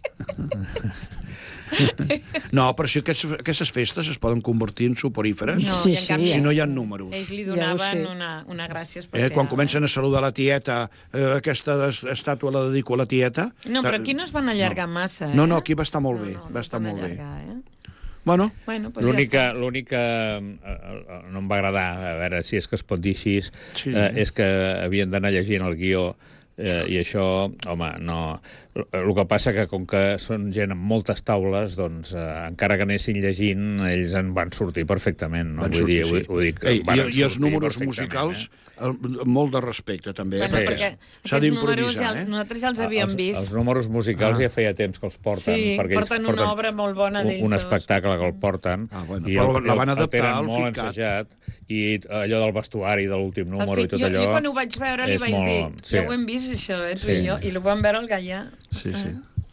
Speaker 2: No, però si aquestes, aquestes festes es poden convertir en soporíferes
Speaker 5: No,
Speaker 4: Sí,
Speaker 5: i en
Speaker 4: sí.
Speaker 5: canvi,
Speaker 2: si no hi ha números.
Speaker 5: ells li
Speaker 4: Ja ho
Speaker 5: donaven
Speaker 4: sé.
Speaker 5: una, una gràcia especial.
Speaker 2: Eh, quan comencen a saludar la tieta, eh, aquesta es- estàtua la dedico a la tieta...
Speaker 5: No, però aquí no es van allargar massa, eh?
Speaker 2: No, no, aquí va estar molt
Speaker 5: No,
Speaker 2: bé,
Speaker 5: no, no
Speaker 2: va
Speaker 5: es
Speaker 2: estar
Speaker 5: van
Speaker 2: molt bé.
Speaker 5: allargar, Eh?
Speaker 2: Bueno,
Speaker 5: Bueno, pues
Speaker 3: L'única,
Speaker 5: ja està.
Speaker 3: l'única, eh, eh, no em va agradar, a veure si és que es pot dir així,
Speaker 2: Sí.
Speaker 3: eh, és que havien d'anar llegint el guió eh, i això, home, no... El que passa que, com que són gent amb moltes taules, doncs, eh, encara que anessin llegint, ells en van sortir perfectament, no?
Speaker 2: Van
Speaker 3: Vull
Speaker 2: sortir,
Speaker 3: dir,
Speaker 2: sí.
Speaker 3: ho, ho dic,
Speaker 2: Ei,
Speaker 3: van
Speaker 2: i, I els
Speaker 3: sortir
Speaker 2: números
Speaker 3: perfectament,
Speaker 2: musicals,
Speaker 3: eh?
Speaker 2: el, molt de respecte, també.
Speaker 5: Bueno,
Speaker 3: Sí.
Speaker 5: perquè
Speaker 2: S'ha
Speaker 5: aquests números
Speaker 2: d'improvisar,
Speaker 5: ja,
Speaker 2: eh?
Speaker 5: nosaltres ja els havíem
Speaker 3: els,
Speaker 5: vist.
Speaker 3: Els números musicals ah. ja feia temps que els porten.
Speaker 5: Sí,
Speaker 3: perquè ells
Speaker 5: porten una obra molt bona
Speaker 3: un,
Speaker 5: d'ells
Speaker 3: un
Speaker 5: dos.
Speaker 3: espectacle que el porten.
Speaker 2: Ah, bueno,
Speaker 3: i
Speaker 2: però
Speaker 3: el,
Speaker 2: la van
Speaker 3: el, el
Speaker 2: adaptar
Speaker 3: tenen
Speaker 2: al
Speaker 3: molt
Speaker 2: FitCat.
Speaker 3: ensajat, i allò del vestuari de l'últim número
Speaker 5: Fi-
Speaker 3: i tot
Speaker 5: jo,
Speaker 3: allò...
Speaker 5: Jo quan ho vaig veure li
Speaker 3: és
Speaker 5: vaig
Speaker 3: molt-
Speaker 5: dir,
Speaker 3: sí.
Speaker 5: ja ho hem vist això, eh, tu
Speaker 3: Sí.
Speaker 5: i jo, i ho vam veure al Gaià.
Speaker 2: Sí, sí.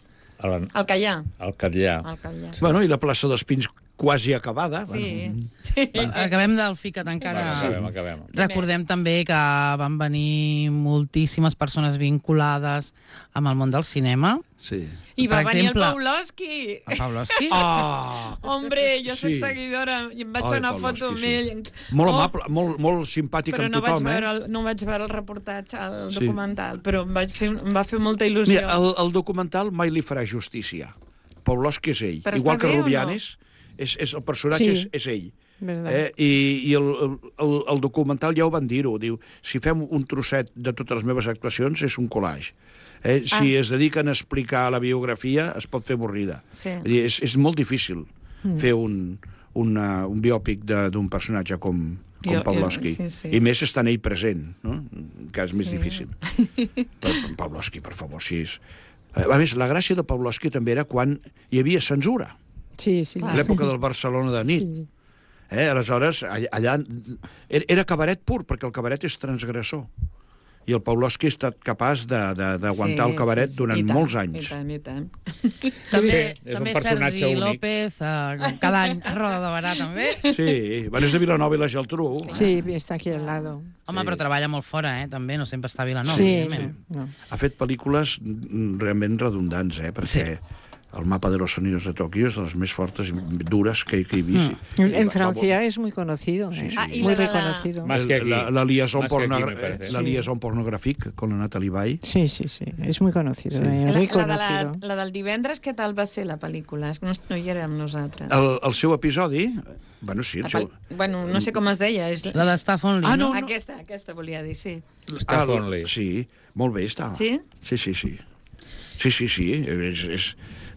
Speaker 3: El,
Speaker 5: Al Callà.
Speaker 3: el Catllà.
Speaker 5: Al Callà.
Speaker 2: Sí. Bueno, i la plaça dels Pins quasi acabada.
Speaker 5: Sí,
Speaker 2: Bueno,
Speaker 5: sí.
Speaker 1: Acabem del FICAT encara.
Speaker 3: Bueno, acabem, acabem.
Speaker 1: Recordem també que van venir moltíssimes persones vinculades amb el món del cinema.
Speaker 2: sí.
Speaker 5: I va
Speaker 1: Per
Speaker 5: venir
Speaker 1: exemple-
Speaker 5: el Pawlowski.
Speaker 1: El Pawlowski.
Speaker 2: Ah!
Speaker 5: Hombre, jo soc
Speaker 2: Sí.
Speaker 5: seguidora i em vaig
Speaker 2: Ai,
Speaker 5: fer una
Speaker 2: Pawlowski,
Speaker 5: foto amb
Speaker 2: sí.
Speaker 5: ell.
Speaker 2: Molt
Speaker 5: Oh,
Speaker 2: amable, molt, molt simpàtic
Speaker 5: però
Speaker 2: amb
Speaker 5: no vaig,
Speaker 2: tothom,
Speaker 5: veure
Speaker 2: eh?
Speaker 5: el, no vaig veure el reportatge, el
Speaker 2: Sí.
Speaker 5: documental, però em, vaig fer, em va fer molta il·lusió.
Speaker 2: Mira, el, el documental mai li farà justícia. Pawlowski és ell.
Speaker 5: Però
Speaker 2: Igual
Speaker 5: està
Speaker 2: que
Speaker 5: bé o no?
Speaker 2: Rubianes, és, és, el personatge
Speaker 4: Sí.
Speaker 2: és, és ell.
Speaker 4: Verdad.
Speaker 2: Eh? I i el, el, el documental ja ho van dir-ho. Diu, si fem un trosset de totes les meves actuacions, és un collage. Eh? Si
Speaker 5: Ah.
Speaker 2: es dediquen a explicar la biografia, es pot fer avorrida.
Speaker 5: Sí.
Speaker 2: Vull dir, és, és molt difícil mm. fer un, una, un biòpic de- d'un personatge com, com
Speaker 5: Jo- jo-
Speaker 2: Pawlowski.
Speaker 5: sí, sí.
Speaker 2: I més estant ell present, no? Que és més
Speaker 5: Sí.
Speaker 2: difícil. Però Pawlowski, per favor, sí. És... A més, la gràcia de Pawlowski també era quan hi havia censura.
Speaker 4: Sí, sí.
Speaker 2: A l'època del Barcelona de nit.
Speaker 4: Sí.
Speaker 2: Eh? Aleshores, allà, allà era, era cabaret pur, perquè el cabaret és transgressor. I el Pawlowski ha estat capaç d'aguantar
Speaker 5: Sí,
Speaker 2: el cabaret
Speaker 5: sí, sí.
Speaker 2: durant
Speaker 5: I tant,
Speaker 2: molts anys.
Speaker 5: I tant, i tant.
Speaker 1: També,
Speaker 3: Sí, és un
Speaker 1: també
Speaker 3: personatge
Speaker 1: Sergi
Speaker 3: únic.
Speaker 1: López, eh, cada any a Roda de Barà, també.
Speaker 2: Sí, van des de Vilanova i la Geltrú.
Speaker 4: Sí, está aquí al lado.
Speaker 1: Home, però treballa molt fora, eh, també, no sempre està a Vilanova.
Speaker 4: Sí,
Speaker 1: evidentment.
Speaker 4: no.
Speaker 2: Ha fet pel·lícules mm, realment redundants, eh? Perquè el mapa de los sonidos de Tokio és de les més fortes i dures que, que he vist.
Speaker 4: En,
Speaker 2: Sí,
Speaker 4: en
Speaker 2: va-
Speaker 4: Francia es muy conocido, ¿eh?
Speaker 2: Sí, sí.
Speaker 5: Ah, y
Speaker 4: muy
Speaker 5: la de la-
Speaker 4: reconocido.
Speaker 3: Más que aquí.
Speaker 2: La, la, liaison
Speaker 3: Más que aquí,
Speaker 2: pornogra-
Speaker 3: me parece.
Speaker 2: la liaison pornográfica con la Natalie Bay.
Speaker 4: Sí, sí, sí, es muy conocido,
Speaker 2: Sí.
Speaker 4: eh,
Speaker 5: La, la, de
Speaker 4: reconocido.
Speaker 5: la, la del divendres, què tal va ser la pel·lícula? És que no, no hi érem nosaltres.
Speaker 2: El, el seu episodi... Bueno, sí, el
Speaker 5: La
Speaker 2: seu...
Speaker 5: pel- Bueno, no sé com es deia. És...
Speaker 1: La de Staff Only,
Speaker 2: Ah,
Speaker 1: no?
Speaker 2: no.
Speaker 5: Aquesta, aquesta volia dir, sí.
Speaker 3: Staff
Speaker 2: Ah,
Speaker 3: Only.
Speaker 2: Sí, molt bé està.
Speaker 5: Sí?
Speaker 2: Sí, sí, sí. Sí, sí, sí. És, és,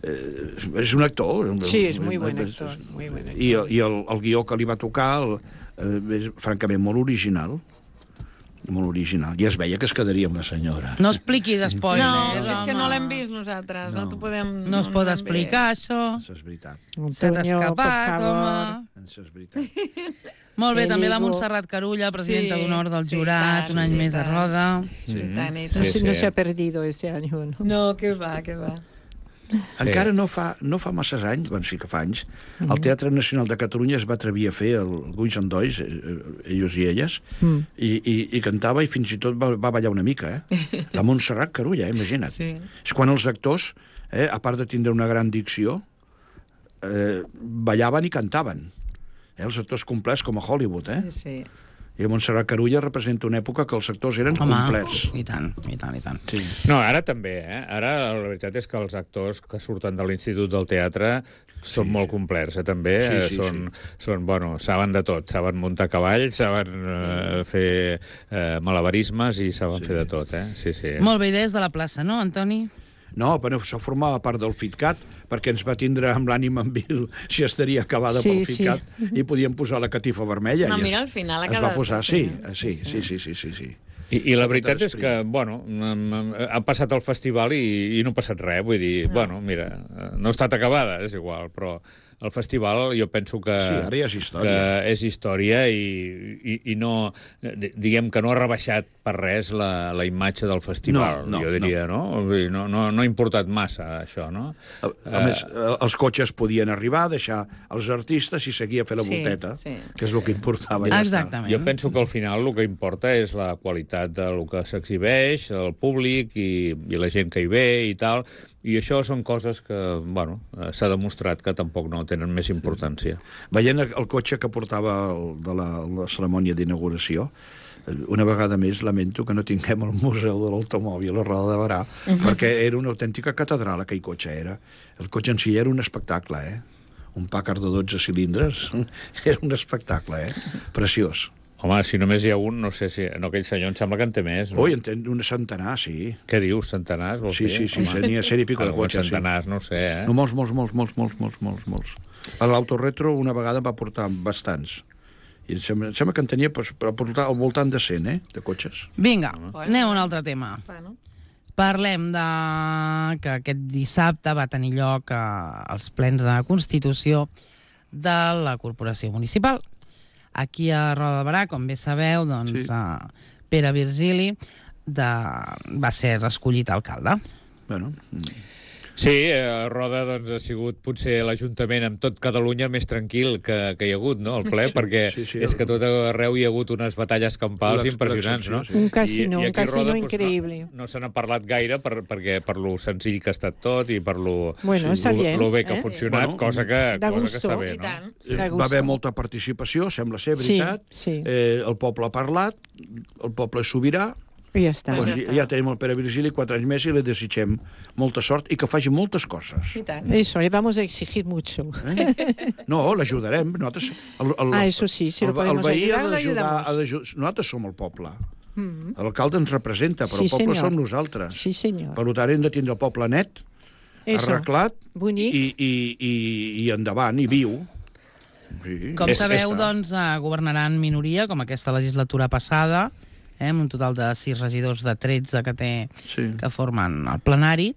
Speaker 2: eh, és un actor.
Speaker 4: Sí, es muy buen actor, muy buen actor.
Speaker 2: I, el- i el, el guió que li va tocar el, eh, és francament molt original. Molt original. I es veia que es quedaria amb la senyora.
Speaker 1: No expliquis spoilers.
Speaker 5: No, és que no
Speaker 1: home.
Speaker 5: l'hem vist nosaltres, no,
Speaker 2: No.
Speaker 5: t'ho podem...
Speaker 1: No es pot
Speaker 5: l'hem
Speaker 1: explicar,
Speaker 5: vist.
Speaker 1: això.
Speaker 2: Això és veritat.
Speaker 1: Se t'ha
Speaker 4: Antonio, por
Speaker 1: escapat,
Speaker 4: favor.
Speaker 1: home.
Speaker 2: Això és veritat.
Speaker 1: Molt bé,
Speaker 4: Te
Speaker 1: també la
Speaker 4: digo-
Speaker 1: Montserrat Carulla, presidenta
Speaker 5: Sí,
Speaker 1: d'honor del
Speaker 5: sí,
Speaker 1: jurat,
Speaker 5: tant,
Speaker 1: un any
Speaker 5: sí,
Speaker 1: més a
Speaker 5: tant.
Speaker 1: Roda.
Speaker 5: Sí, tant, i
Speaker 4: No,
Speaker 5: tant.
Speaker 3: Sí,
Speaker 4: se, no
Speaker 3: sí.
Speaker 4: se ha perdido este año, ¿no?
Speaker 5: No, que va, que va.
Speaker 2: Encara no fa, no fa masses anys, bueno, sí que fa anys, el Teatre Nacional de Catalunya es va atrevir a fer el Guys and Dois, eh, eh, ellos i elles,
Speaker 4: Mm.
Speaker 2: i, i, i cantava i fins i tot va, va ballar una mica, eh? La Montserrat Carulla, eh? Imagina't.
Speaker 5: Sí.
Speaker 2: És quan els actors, eh, a part de tindre una gran dicció, eh, ballaven i cantaven. Eh? Els actors complets com a Hollywood, eh?
Speaker 5: Sí, sí.
Speaker 2: I Montserrat Carulla representa una època que els actors eren
Speaker 1: Home,
Speaker 2: complets.
Speaker 1: i tant, i tant, i tant.
Speaker 2: Sí.
Speaker 3: No, ara també, eh? Ara la veritat és que els actors que surten de l'Institut del Teatre són
Speaker 2: Sí,
Speaker 3: molt
Speaker 2: sí.
Speaker 3: complets, eh, també.
Speaker 2: Sí,
Speaker 3: Eh,
Speaker 2: sí,
Speaker 3: són, són, bueno, saben de tot. Saben muntar cavalls, saben eh, fer eh, malabarismes i saben
Speaker 2: Sí.
Speaker 3: fer de tot, eh? Sí, sí.
Speaker 1: Molt bé, idees de la plaça, no, Antoni?
Speaker 2: No, però això formava part del FitCat, perquè ens va tindre amb l'ànima en vil si estaria acabada
Speaker 4: Sí,
Speaker 2: pel
Speaker 4: sí.
Speaker 2: FitCat, i podíem posar la catifa vermella.
Speaker 5: No,
Speaker 2: i es-
Speaker 5: mira, al final ha
Speaker 2: es va
Speaker 5: quedat
Speaker 2: posar,
Speaker 5: així.
Speaker 2: sí, sí, sí, sí, sí, sí, sí.
Speaker 3: I, I la
Speaker 2: S'ha
Speaker 3: veritat
Speaker 2: fet
Speaker 3: és que, bueno, mm, ha passat el festival i, i no ha passat res. Vull dir, no. bueno, mira, no ha estat acabada, és igual, però el festival jo penso que,
Speaker 2: Sí, ara ja és història.
Speaker 3: que és història i, i, i no, di- diguem que no ha rebaixat per res la, la imatge del festival,
Speaker 2: No, no,
Speaker 3: jo diria, no? Vull dir, no, no, no ha importat massa, això, no?
Speaker 2: A, a més, eh, els cotxes podien arribar, deixar els artistes i seguir a fer la
Speaker 5: Sí,
Speaker 2: volteta,
Speaker 5: sí.
Speaker 2: que és el que importava. Ja
Speaker 1: Exactament.
Speaker 3: Jo penso que al final el que importa és la qualitat del que s'exhibeix, el públic i, i la gent que hi ve i tal, i això són coses que, bueno, eh, s'ha demostrat que tampoc no tenen més importància.
Speaker 2: Està. Veient el cotxe que portava el, de la, la cerimònia d'inauguració, eh, una vegada més lamento que no tinguem el Museu de l'Automòbil a Roda de Barà, uh-huh. perquè era una autèntica catedral, aquell cotxe era. El cotxe en si era un espectacle, eh? Un Packard de dotze cilindres, era un espectacle, eh? Preciós.
Speaker 3: Home, si només hi ha un, no sé si... No, aquell senyor em sembla que en té més, no?
Speaker 2: Ui, en té un centenar, sí.
Speaker 3: Què dius, centenars, vols
Speaker 2: Sí,
Speaker 3: dir?
Speaker 2: sí, sí, n'hi ha cent i pico de cotxes, sí.
Speaker 3: Centenars, no sé, eh?
Speaker 2: No, molts, molts, molts, molts, molts, molts, molts, molts. A l'Autoretro una vegada va portar bastants. I em sembla, em sembla que en tenia per, per portar al voltant de cent, eh, de cotxes.
Speaker 1: Vinga, anem a un altre tema.
Speaker 5: Bueno.
Speaker 1: Parlem de que aquest dissabte va tenir lloc a, als plens de Constitució de la Corporació Municipal. Aquí a Roda de Barà, com bé sabeu, doncs,
Speaker 2: Sí.
Speaker 1: uh, Pere Virgili de, va ser escollit alcalde.
Speaker 2: Bueno,
Speaker 3: Sí, a Roda doncs, ha sigut potser l'Ajuntament amb tot Catalunya més tranquil que, que hi ha hagut, no?, el ple, perquè
Speaker 2: sí, sí,
Speaker 3: és que tot arreu hi ha hagut unes batalles campals impressionants, no?
Speaker 2: Sí.
Speaker 4: Un casino,
Speaker 3: I, i
Speaker 4: un casino
Speaker 3: Roda,
Speaker 4: increíble.
Speaker 3: Doncs, no no se n'ha parlat gaire per, perquè per lo senzill que ha estat tot i per lo,
Speaker 4: Bueno,
Speaker 3: lo,
Speaker 4: està bien,
Speaker 3: lo bé que
Speaker 4: eh?
Speaker 3: ha funcionat,
Speaker 2: Bueno,
Speaker 3: cosa, que,
Speaker 4: da
Speaker 3: cosa que
Speaker 4: gusto.
Speaker 3: està bé,
Speaker 5: I
Speaker 3: no?
Speaker 5: tant.
Speaker 2: Eh,
Speaker 4: Da
Speaker 2: va haver
Speaker 4: gusto.
Speaker 2: molta participació, sembla ser,
Speaker 4: Sí,
Speaker 2: veritat.
Speaker 4: sí.
Speaker 2: Eh, el poble ha parlat, el poble és sobirà.
Speaker 4: I ja està.
Speaker 2: Doncs
Speaker 5: ja
Speaker 2: ja,
Speaker 5: està.
Speaker 2: ja tenim el Pere Virgili, quatre anys més, i li desitgem molta sort i que faci moltes coses.
Speaker 5: I tant.
Speaker 4: Eso, le vamos a exigir mucho.
Speaker 2: No, l'ajudarem. Nosaltres... El, el,
Speaker 4: Ah, eso sí, si lo
Speaker 2: el,
Speaker 4: podemos
Speaker 2: el veí
Speaker 4: ayudar,
Speaker 2: ha
Speaker 4: lo
Speaker 2: d'ajudar,
Speaker 4: ayudamos.
Speaker 2: ha d'ajudar. Nosaltres som el poble. Mm. L'alcalde ens representa, però
Speaker 4: Sí,
Speaker 2: el poble
Speaker 4: senyor.
Speaker 2: som nosaltres.
Speaker 4: Sí, senyor.
Speaker 2: Per tant, hem de tindre el poble net,
Speaker 4: Eso.
Speaker 2: arreglat
Speaker 4: Bonic.
Speaker 2: i, i, i, i endavant, i viu. Sí.
Speaker 1: Com
Speaker 3: És-
Speaker 1: sabeu,
Speaker 3: és-
Speaker 1: doncs, eh, governaran minoria, com aquesta legislatura passada, eh, amb un total de sis regidors de tretze que té,
Speaker 2: Sí.
Speaker 1: que formen el plenari,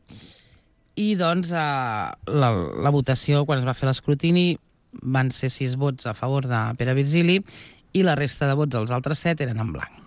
Speaker 1: i doncs eh, la, la votació, quan es va fer l'escrutini, van ser sis vots a favor de Pere Virgili i la resta de vots, els altres set, eren en blanc.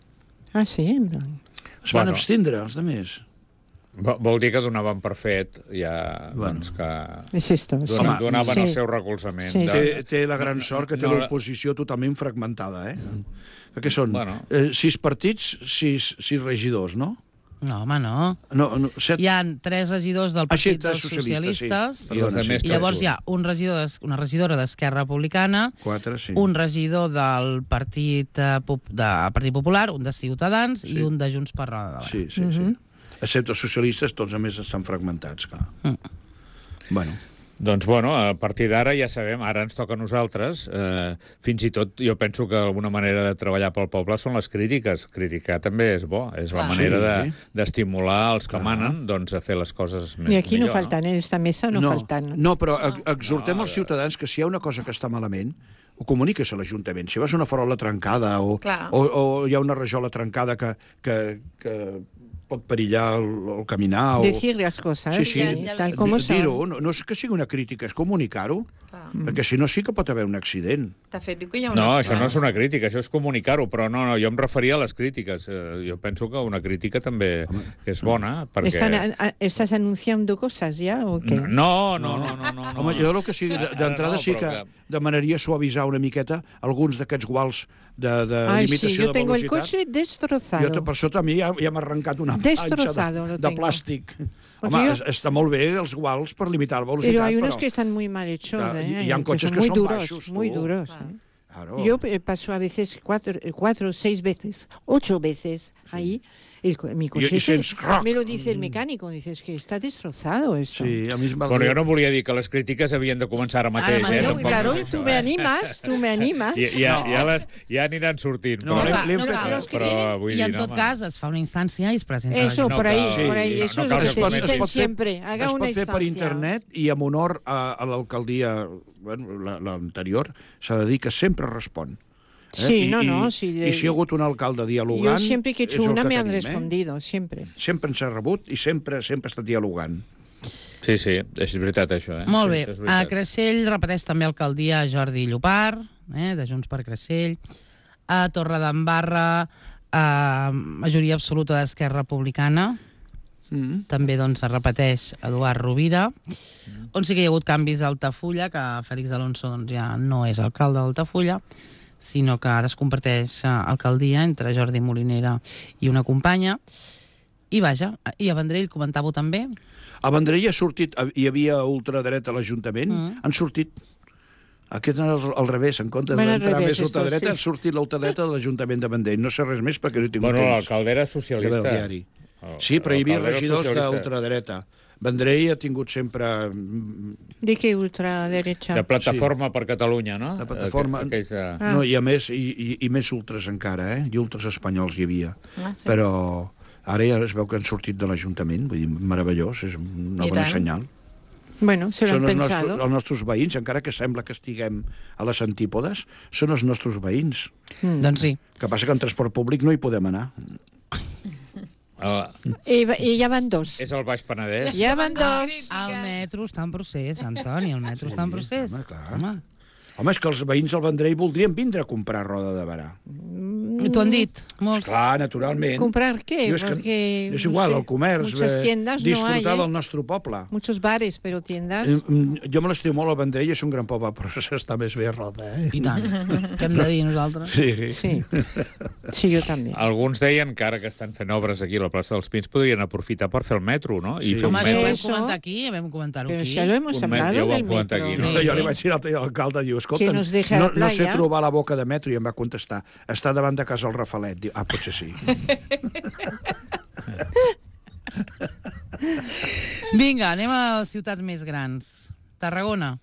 Speaker 4: Ah, sí, en blanc.
Speaker 2: Es van
Speaker 3: Bueno.
Speaker 2: abstindre, els de més.
Speaker 3: Vo- Vol dir que donaven per fet ja,
Speaker 2: Bueno.
Speaker 3: doncs, que
Speaker 4: Es esto. sí.
Speaker 3: donaven, donaven
Speaker 4: Sí.
Speaker 3: el seu recolzament.
Speaker 4: Sí,
Speaker 3: de-
Speaker 2: Té, té la gran sort que té
Speaker 3: No,
Speaker 2: l'oposició totalment fragmentada, eh? Perquè són
Speaker 3: Bueno.
Speaker 2: eh, sis partits, sis, sis regidors, no?
Speaker 1: No, home, no.
Speaker 2: No, no set...
Speaker 1: Hi ha tres regidors del
Speaker 2: Ah, sí,
Speaker 1: Partit
Speaker 2: tres
Speaker 1: dels
Speaker 2: socialistes,
Speaker 1: Socialistes,
Speaker 2: sí.
Speaker 3: I els
Speaker 2: Perdona,
Speaker 3: altres
Speaker 2: sí.
Speaker 1: i llavors hi ha un regidor, d'es- una regidora d'Esquerra Republicana,
Speaker 2: Quatre, sí.
Speaker 1: un regidor del Partit, eh, Pop- de Partit Popular, un de Ciutadans
Speaker 2: Sí.
Speaker 1: i un de Junts per Roda de Barà.
Speaker 2: Sí, sí, sí. Excepte els socialistes, tots a més estan fragmentats, clar.
Speaker 1: Mm.
Speaker 2: Bueno,
Speaker 3: Doncs, bueno, a partir d'ara ja sabem, ara ens toca a nosaltres. Eh, fins i tot jo penso que alguna manera de treballar pel poble són les crítiques. Criticar també és bo, és la
Speaker 5: Clar.
Speaker 3: manera
Speaker 2: Sí.
Speaker 3: de- d'estimular els que manen doncs, a fer les coses més
Speaker 4: Y aquí no
Speaker 3: millor,
Speaker 4: faltan, en esta mesa no, faltan.
Speaker 2: no, però ex- exhortem els ciutadans que si hi ha una cosa que està malament, ho comuniques a l'Ajuntament. Si vas a una farola trencada o,
Speaker 5: Clar.
Speaker 2: o, o hi ha una rajola trencada que, que, que pot perillar el, el caminar... O...
Speaker 4: Decir las cosas,
Speaker 2: Sí, sí,
Speaker 5: Ja- ja
Speaker 4: tal
Speaker 5: les-
Speaker 4: como
Speaker 2: Di- Dir-ho,
Speaker 4: son.
Speaker 2: no, no és que sigui una crítica, és comunicar-ho,
Speaker 5: Clar.
Speaker 2: perquè si no sí que pot haver un accident.
Speaker 5: De fet, diu que hi ha una...
Speaker 3: No, això no és una crítica, això és comunicar-ho, però no, no, jo em referia a les crítiques. Eh, jo penso que una crítica també és bona, perquè...
Speaker 4: ¿Están a- a- ¿Estás anunciando cosas ya o qué?
Speaker 3: No, no, no, no, no, no.
Speaker 2: Home, jo el que sí,
Speaker 3: Ara
Speaker 2: d'entrada
Speaker 3: no,
Speaker 2: sí
Speaker 3: però
Speaker 2: que
Speaker 3: que-
Speaker 2: demanaria suavitzar una miqueta alguns d'aquests guals de, de
Speaker 4: Ay, sí,
Speaker 2: limitació
Speaker 4: yo
Speaker 2: de
Speaker 4: tengo el
Speaker 2: velocitat.
Speaker 4: coche destrozado.
Speaker 2: Jo, per això també ja, ja m'ha arrencat una
Speaker 4: Destrozado
Speaker 2: planxa de,
Speaker 4: lo
Speaker 2: de
Speaker 4: tengo.
Speaker 2: plàstic.
Speaker 4: Porque
Speaker 2: Home,
Speaker 4: yo-
Speaker 2: es- està molt bé els guals per limitar la velocitat,
Speaker 4: Pero hay unos
Speaker 2: però...
Speaker 4: que están muy mal hechos,
Speaker 2: Claro,
Speaker 4: ¿eh?
Speaker 2: y hay
Speaker 4: Que
Speaker 2: coches
Speaker 4: son
Speaker 2: que
Speaker 4: muy
Speaker 2: son
Speaker 4: duros,
Speaker 2: baixos,
Speaker 4: muy
Speaker 2: tú.
Speaker 4: duros.
Speaker 5: Claro.
Speaker 4: ¿eh?
Speaker 2: Claro.
Speaker 4: Yo eh, paso a veces cuatro, eh, cuatro, seis veces, ocho veces ahí. El, co- mi coche
Speaker 2: y
Speaker 4: se-
Speaker 2: sents croc.
Speaker 4: me lo dice el mecánico, dice, es que está destrozado esto.
Speaker 2: Sí, a mi em va...
Speaker 3: Bueno, jo no volia dir que les crítiques havien de començar ara mateix.
Speaker 1: Ara mateix,
Speaker 3: eh?
Speaker 4: Bueno,
Speaker 3: Tampoc
Speaker 4: claro,
Speaker 3: no és
Speaker 4: tú
Speaker 3: això,
Speaker 4: me
Speaker 3: eh?
Speaker 4: animas, tú me animas.
Speaker 3: Ja, ja, ja, les, ja aniran sortint.
Speaker 2: No,
Speaker 3: però,
Speaker 2: li-
Speaker 1: clar,
Speaker 2: li hem
Speaker 1: no
Speaker 2: fet-
Speaker 1: cal.
Speaker 3: però vull
Speaker 1: I
Speaker 3: dir,
Speaker 1: en
Speaker 3: no,
Speaker 1: tot
Speaker 3: home.
Speaker 1: cas es fa una instància i es presenta a
Speaker 4: Eso,
Speaker 3: no
Speaker 4: por ahí,
Speaker 3: cal-
Speaker 4: por ahí,
Speaker 3: no-
Speaker 4: eso
Speaker 3: no
Speaker 4: es
Speaker 3: cal
Speaker 4: lo
Speaker 3: que
Speaker 4: que
Speaker 3: es
Speaker 4: te
Speaker 3: pot- es
Speaker 4: dicen
Speaker 2: pot fer-
Speaker 4: siempre. Haga
Speaker 2: es
Speaker 4: una
Speaker 2: pot fer per
Speaker 4: instancia.
Speaker 2: internet i amb honor a, a l'alcaldia, bueno, la- l'anterior, s'ha de dir que sempre respon. Eh?
Speaker 4: Sí,
Speaker 2: I,
Speaker 4: no,
Speaker 2: i,
Speaker 4: no, sí,
Speaker 2: I si hi ha hagut un alcalde
Speaker 4: Yo
Speaker 2: dialogant...
Speaker 4: siempre que he
Speaker 2: és
Speaker 4: hecho
Speaker 2: el
Speaker 4: una
Speaker 2: que
Speaker 4: me han
Speaker 2: tenim,
Speaker 4: respondido, siempre.
Speaker 2: Eh? Sempre ens ha rebut i sempre sempre ha estat dialogant.
Speaker 3: Sí, sí, és veritat això. Eh?
Speaker 1: Molt
Speaker 3: sí,
Speaker 1: bé.
Speaker 3: això és
Speaker 1: A
Speaker 3: veritat.
Speaker 1: Creixell repeteix també alcaldia Jordi Llopart, eh, de Junts per Creixell. A Torredembarra, eh, majoria absoluta d'Esquerra Republicana.
Speaker 2: Mm.
Speaker 1: També doncs, es repeteix Eduard Rovira. On sí que hi ha hagut canvis a Altafulla, que Fèlix Alonso doncs, ja no és alcalde d'Altafulla, sinó que ara es comparteix eh, alcaldia entre Jordi Molinera i una companya. I vaja, i a Vendrell comentàveu també.
Speaker 2: A Vendrell ha sortit, hi havia ultradreta a l'Ajuntament,
Speaker 1: Mm.
Speaker 2: han sortit... Aquest era al, al revés, en comptes
Speaker 4: Van al
Speaker 2: d'entrar
Speaker 4: revés,
Speaker 2: més ultradreta,
Speaker 4: estos, sí.
Speaker 2: ha sortit l'ultradreta de l'Ajuntament de Vendrell. No sé res més perquè no he tingut
Speaker 3: Bueno,
Speaker 2: temps
Speaker 3: l'alcalde era
Speaker 2: de veure el
Speaker 3: socialista.
Speaker 2: diari. Sí, però hi havia
Speaker 3: l'alcalde era
Speaker 2: regidors
Speaker 3: socialista.
Speaker 2: d'ultradreta. Vendrell ha tingut sempre...
Speaker 4: ¿De qué ultraderecha?
Speaker 3: De Plataforma sí. per Catalunya, no?
Speaker 2: La plataforma...
Speaker 3: Aqu aquells, uh...
Speaker 2: ah. No, i a més, i, i, i més ultres encara, eh? I ultres espanyols hi havia. Ah, sí. Però ara ja es veu que han sortit de l'Ajuntament, vull dir, meravellós, és una bona senyal.
Speaker 4: Bueno, se lo han
Speaker 2: són els
Speaker 4: pensado.
Speaker 2: Nostres, els nostres veïns, encara que sembla que estiguem a les antípodes, són els nostres veïns.
Speaker 1: Mm. Doncs sí.
Speaker 2: Que passa que en transport públic no hi podem anar.
Speaker 3: Uh,
Speaker 4: I, I ja van dos.
Speaker 3: És el Baix Penedès.
Speaker 4: Ja van dos.
Speaker 1: El metro està en procés, Antoni, el metro sí, està en procés.
Speaker 2: Home, clar. Home. Home, és que els veïns del Vendrell voldrien vindre a comprar roda de Berà.
Speaker 1: Mm. T'ho han dit? Molt.
Speaker 2: Clar, naturalment.
Speaker 4: ¿Comprar qué?
Speaker 2: Diu, és, que,
Speaker 4: Porque,
Speaker 2: és igual,
Speaker 4: no sé,
Speaker 2: el comerç,
Speaker 4: muchas tiendas
Speaker 2: disfrutar
Speaker 4: no hay,
Speaker 2: del
Speaker 4: ¿eh?
Speaker 2: nostre poble.
Speaker 4: Muchos bares, però tiendas...
Speaker 2: Jo me l'estiu molt al Vendrell, és un gran poble, però s'està més bé a roda, eh?
Speaker 1: I tant. Què hem de dir nosaltres?
Speaker 2: Sí.
Speaker 4: Sí, sí jo també.
Speaker 3: Alguns deien que ara que estan fent obres aquí a la plaça dels Pins podrien aprofitar per fer el metro, no? I
Speaker 2: Sí.
Speaker 3: fer un
Speaker 1: Home, això ho
Speaker 3: metro.
Speaker 1: vam comentar aquí, vam comentar-ho
Speaker 4: Pero
Speaker 1: aquí.
Speaker 4: ya lo hemos
Speaker 3: Un
Speaker 4: hablado
Speaker 3: metro, ja ho
Speaker 4: del
Speaker 3: vam comentar
Speaker 4: metro.
Speaker 3: aquí,
Speaker 2: No,
Speaker 3: Sí.
Speaker 2: jo li vaig dir a l'alcalde, diu, escolta,
Speaker 4: Que nos deja
Speaker 2: no,
Speaker 4: la
Speaker 2: no sé
Speaker 4: playa.
Speaker 2: trobar la boca de metro, i em va contestar, està davant de casa el Rafalet. Diu, ah, potser sí.
Speaker 1: Vinga, anem a ciutats més grans. Tarragona.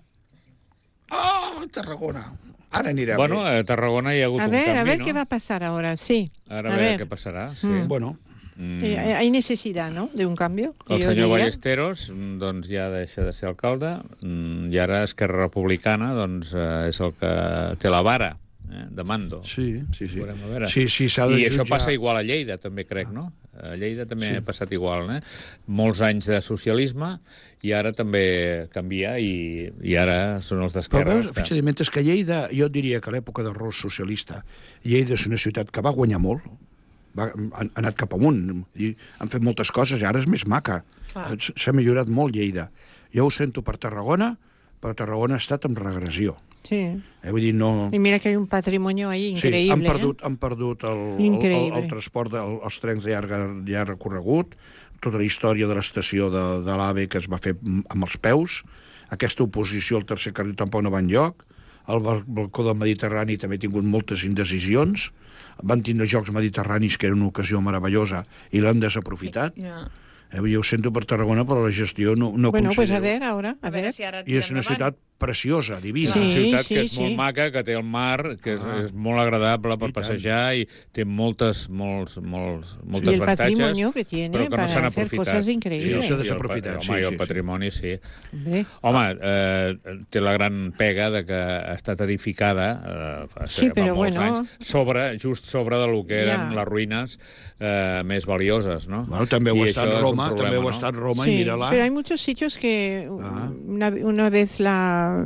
Speaker 2: Oh, Tarragona. Ara anirem
Speaker 3: Bueno,
Speaker 2: bé.
Speaker 3: a Tarragona hi ha hagut
Speaker 4: A
Speaker 3: un
Speaker 4: ver,
Speaker 3: canvi,
Speaker 4: a ver
Speaker 3: no?
Speaker 4: qué va a pasar ahora, sí.
Speaker 3: Ara a,
Speaker 4: a
Speaker 3: veure
Speaker 4: ver.
Speaker 3: què passarà, sí.
Speaker 4: Mm.
Speaker 2: Bueno,
Speaker 3: Mm.
Speaker 4: Eh, Hay necesidad, ¿no?, de un cambio.
Speaker 3: El
Speaker 4: yo
Speaker 3: senyor
Speaker 4: diría.
Speaker 3: Ballesteros doncs, ja deixa de ser alcalde mm, i ara Esquerra Republicana doncs, eh, és el que té la vara eh, de mando.
Speaker 2: sí, sí, sí.
Speaker 3: Veurem a veure.
Speaker 2: Sí, sí, s'ha de
Speaker 3: I això
Speaker 2: jutjar.
Speaker 3: passa igual a Lleida, també crec, no? A Lleida també
Speaker 2: Sí.
Speaker 3: ha passat igual, eh? Molts anys de socialisme i ara també canvia i, i ara són els
Speaker 2: Però
Speaker 3: d'Esquerra.
Speaker 2: veus, fixa't, mentre que Lleida, jo diria que a l'època del Ros socialista, Lleida és una ciutat que va guanyar molt, va, ha, ha anat cap amunt, i han fet moltes coses, i ara és més maca. S- S'ha millorat molt Lleida. Jo ho sento per Tarragona, però Tarragona ha estat en regressió.
Speaker 4: Sí.
Speaker 2: Eh, vull dir, no...
Speaker 4: Y mira que hay un patrimonio ahí increíble.
Speaker 2: Sí, han
Speaker 4: ¿eh?
Speaker 2: perdut, han perdut el, el, el,
Speaker 4: Increïble.
Speaker 2: el transport, de, el, els trens de llarg, llarg recorregut, tota la història de l'estació de, de l'AVE que es va fer amb els peus, aquesta oposició al tercer carril tampoc no va enlloc, el bal- balcó del Mediterrani també ha tingut moltes indecisions, van tindre Jocs Mediterranis, que era una ocasió meravellosa, i l'han desaprofitat.
Speaker 5: Ja.
Speaker 2: Eh, jo ho sento per Tarragona, però la gestió no, no
Speaker 4: Bueno, pues
Speaker 2: considero.
Speaker 4: a ver ahora, a,
Speaker 5: A veure
Speaker 4: ver.
Speaker 5: si ara
Speaker 2: I és
Speaker 5: tira
Speaker 2: una
Speaker 5: endavant.
Speaker 2: ciutat preciosa, divina.
Speaker 3: És una
Speaker 4: Sí,
Speaker 3: ciutat
Speaker 4: sí,
Speaker 3: que és
Speaker 4: sí.
Speaker 3: molt maca, que té el mar, que és,
Speaker 2: Ah.
Speaker 3: és molt agradable per
Speaker 2: I tant.
Speaker 3: passejar i té moltes, molts, molts,
Speaker 4: Y
Speaker 3: moltes
Speaker 4: el
Speaker 3: avantatges,
Speaker 4: patrimonio que tiene
Speaker 3: però que no
Speaker 4: para
Speaker 3: s'han
Speaker 4: hacer
Speaker 3: aprofitat.
Speaker 4: cosas increíbles.
Speaker 2: Sí, s'ha
Speaker 3: i el,
Speaker 2: desaprofitat,
Speaker 3: home,
Speaker 2: sí,
Speaker 3: i el
Speaker 2: sí,
Speaker 3: patrimoni, sí.
Speaker 4: Hombre.
Speaker 3: Home, eh, té la gran pega de que ha estat edificada eh, fa,
Speaker 4: Sí,
Speaker 3: fa
Speaker 4: però
Speaker 3: molts
Speaker 4: bueno.
Speaker 3: anys, sobre, just sobre de lo que eren
Speaker 4: Ja.
Speaker 3: les ruïnes eh, més valioses, no?
Speaker 2: Bueno, també ho
Speaker 3: I
Speaker 2: ha
Speaker 3: això
Speaker 2: estat
Speaker 3: és un
Speaker 2: Roma,
Speaker 3: problema,
Speaker 2: també ho ha
Speaker 3: no?
Speaker 2: estat Roma,
Speaker 4: Sí,
Speaker 2: i mira-la.
Speaker 4: pero hay muchos sitios que
Speaker 2: Ah.
Speaker 4: una, una vez la,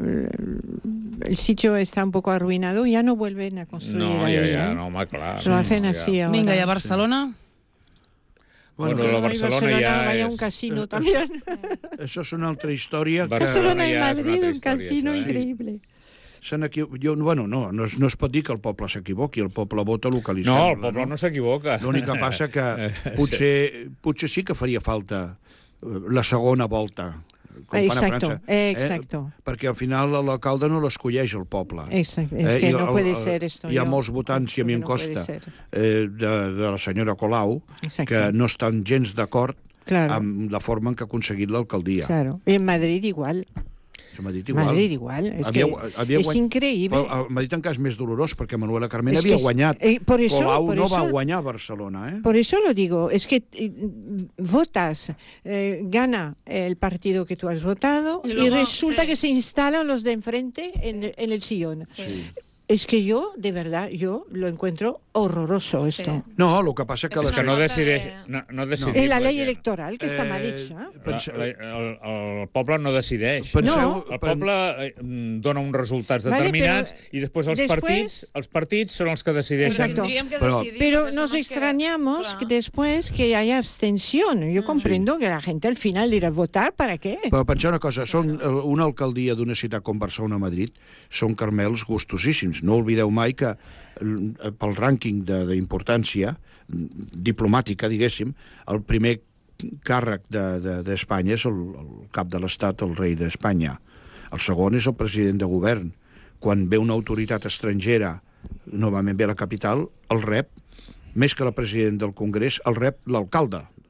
Speaker 4: el sitio está un poco arruinado, ya no vuelven a construir
Speaker 3: No,
Speaker 4: ahí,
Speaker 3: ja, ja,
Speaker 4: ¿eh?
Speaker 3: no, home, clar.
Speaker 4: Lo hacen
Speaker 3: no,
Speaker 4: así
Speaker 3: ja.
Speaker 4: ahora.
Speaker 1: Vinga, i a Barcelona?
Speaker 3: Bueno,
Speaker 2: Bueno,
Speaker 3: la
Speaker 4: Ay,
Speaker 3: Barcelona, ja
Speaker 4: vaya
Speaker 3: és...
Speaker 4: un casino
Speaker 2: eh,
Speaker 4: también.
Speaker 2: Això és una altra història. que-
Speaker 4: Barcelona y
Speaker 3: ja és una
Speaker 4: Madrid,
Speaker 3: altra
Speaker 4: un
Speaker 3: història,
Speaker 4: casino
Speaker 3: això, eh?
Speaker 4: increïble.
Speaker 2: S'han equi... jo, bueno, no, no, es, no es pot dir que el poble s'equivoqui, el poble vota el que li
Speaker 3: No, el
Speaker 2: sembla.
Speaker 3: poble no s'equivoca.
Speaker 2: L'únic que passa que potser, potser sí que faria falta eh, la segona volta, com fan a
Speaker 4: Exacto,
Speaker 2: França.
Speaker 4: exacto.
Speaker 2: Eh? Perquè al final l'alcalde no l'escolleix el poble.
Speaker 4: Exacto, es
Speaker 2: Eh,
Speaker 4: que
Speaker 2: i
Speaker 4: no
Speaker 2: el-
Speaker 4: puede
Speaker 2: el-
Speaker 4: ser esto.
Speaker 2: Hi ha
Speaker 4: yo
Speaker 2: molts votants, i a mi em
Speaker 4: no puede
Speaker 2: costa,
Speaker 4: ser.
Speaker 2: eh, de, de la senyora Colau,
Speaker 4: Exacto.
Speaker 2: que no estan gens d'acord
Speaker 4: Claro.
Speaker 2: amb la forma en què ha aconseguit l'alcaldia.
Speaker 4: Claro. Y en Madrid igual.
Speaker 2: Se m'ha dit igual.
Speaker 4: Madrid igual. Es
Speaker 2: Havia-
Speaker 4: que
Speaker 2: havia
Speaker 4: es
Speaker 2: guany-
Speaker 4: increíble.
Speaker 2: Però a Madrid encara és més dolorós, perquè Manuela Carmena
Speaker 4: Es que
Speaker 2: havia
Speaker 4: es-
Speaker 2: guanyat.
Speaker 4: eh, por eso-
Speaker 2: Colau
Speaker 4: por
Speaker 2: no
Speaker 4: eso-
Speaker 2: va guanyar a Barcelona, eh?
Speaker 4: Por eso lo digo, es que eh, votas, eh, gana el partido que tú has votado
Speaker 5: Y
Speaker 4: y,
Speaker 5: luego,
Speaker 4: resulta
Speaker 5: sí.
Speaker 4: que se instalan los de enfrente en, el- en el sillón.
Speaker 5: Sí.
Speaker 4: Es que yo, de verdad, yo lo encuentro horroroso esto.
Speaker 2: No, el que passa que...
Speaker 5: És
Speaker 2: la
Speaker 3: És que no
Speaker 5: Falta
Speaker 3: decideix...
Speaker 5: de-
Speaker 3: No, no decideix
Speaker 4: Es la ley
Speaker 3: gent.
Speaker 4: electoral que está mal
Speaker 2: Eh,
Speaker 4: hecha.
Speaker 3: La,
Speaker 2: Pense-
Speaker 3: la, el, el poble no decideix.
Speaker 2: Penseu-
Speaker 4: No.
Speaker 3: El poble eh, dona uns resultats
Speaker 4: Vale,
Speaker 3: determinats
Speaker 4: però
Speaker 3: i després els
Speaker 4: després-
Speaker 3: partits els partits són els que decideixen.
Speaker 4: Exacto.
Speaker 5: Tendríem que
Speaker 2: Però-
Speaker 5: decidir,
Speaker 4: Pero
Speaker 5: porque
Speaker 4: nos
Speaker 5: somos que-
Speaker 4: extrañamos
Speaker 5: Clar.
Speaker 4: que después que haya abstención. Yo comprendo que la gente al final dirá, ¿votar para qué?
Speaker 2: Però penseu una cosa, són eh, una alcaldia d'una ciutat com Barcelona o Madrid, són carmels gustosíssims. No oblideu mai que eh, pel rànquing de- d'importància diplomàtica, diguéssim, el primer càrrec d'Espanya de, de, és el, el cap de l'Estat, el rei d'Espanya. El segon és el president de govern. Quan ve una autoritat estrangera, novament ve a la capital, el rep, més que la president del Congrés, el rep l'alcalde.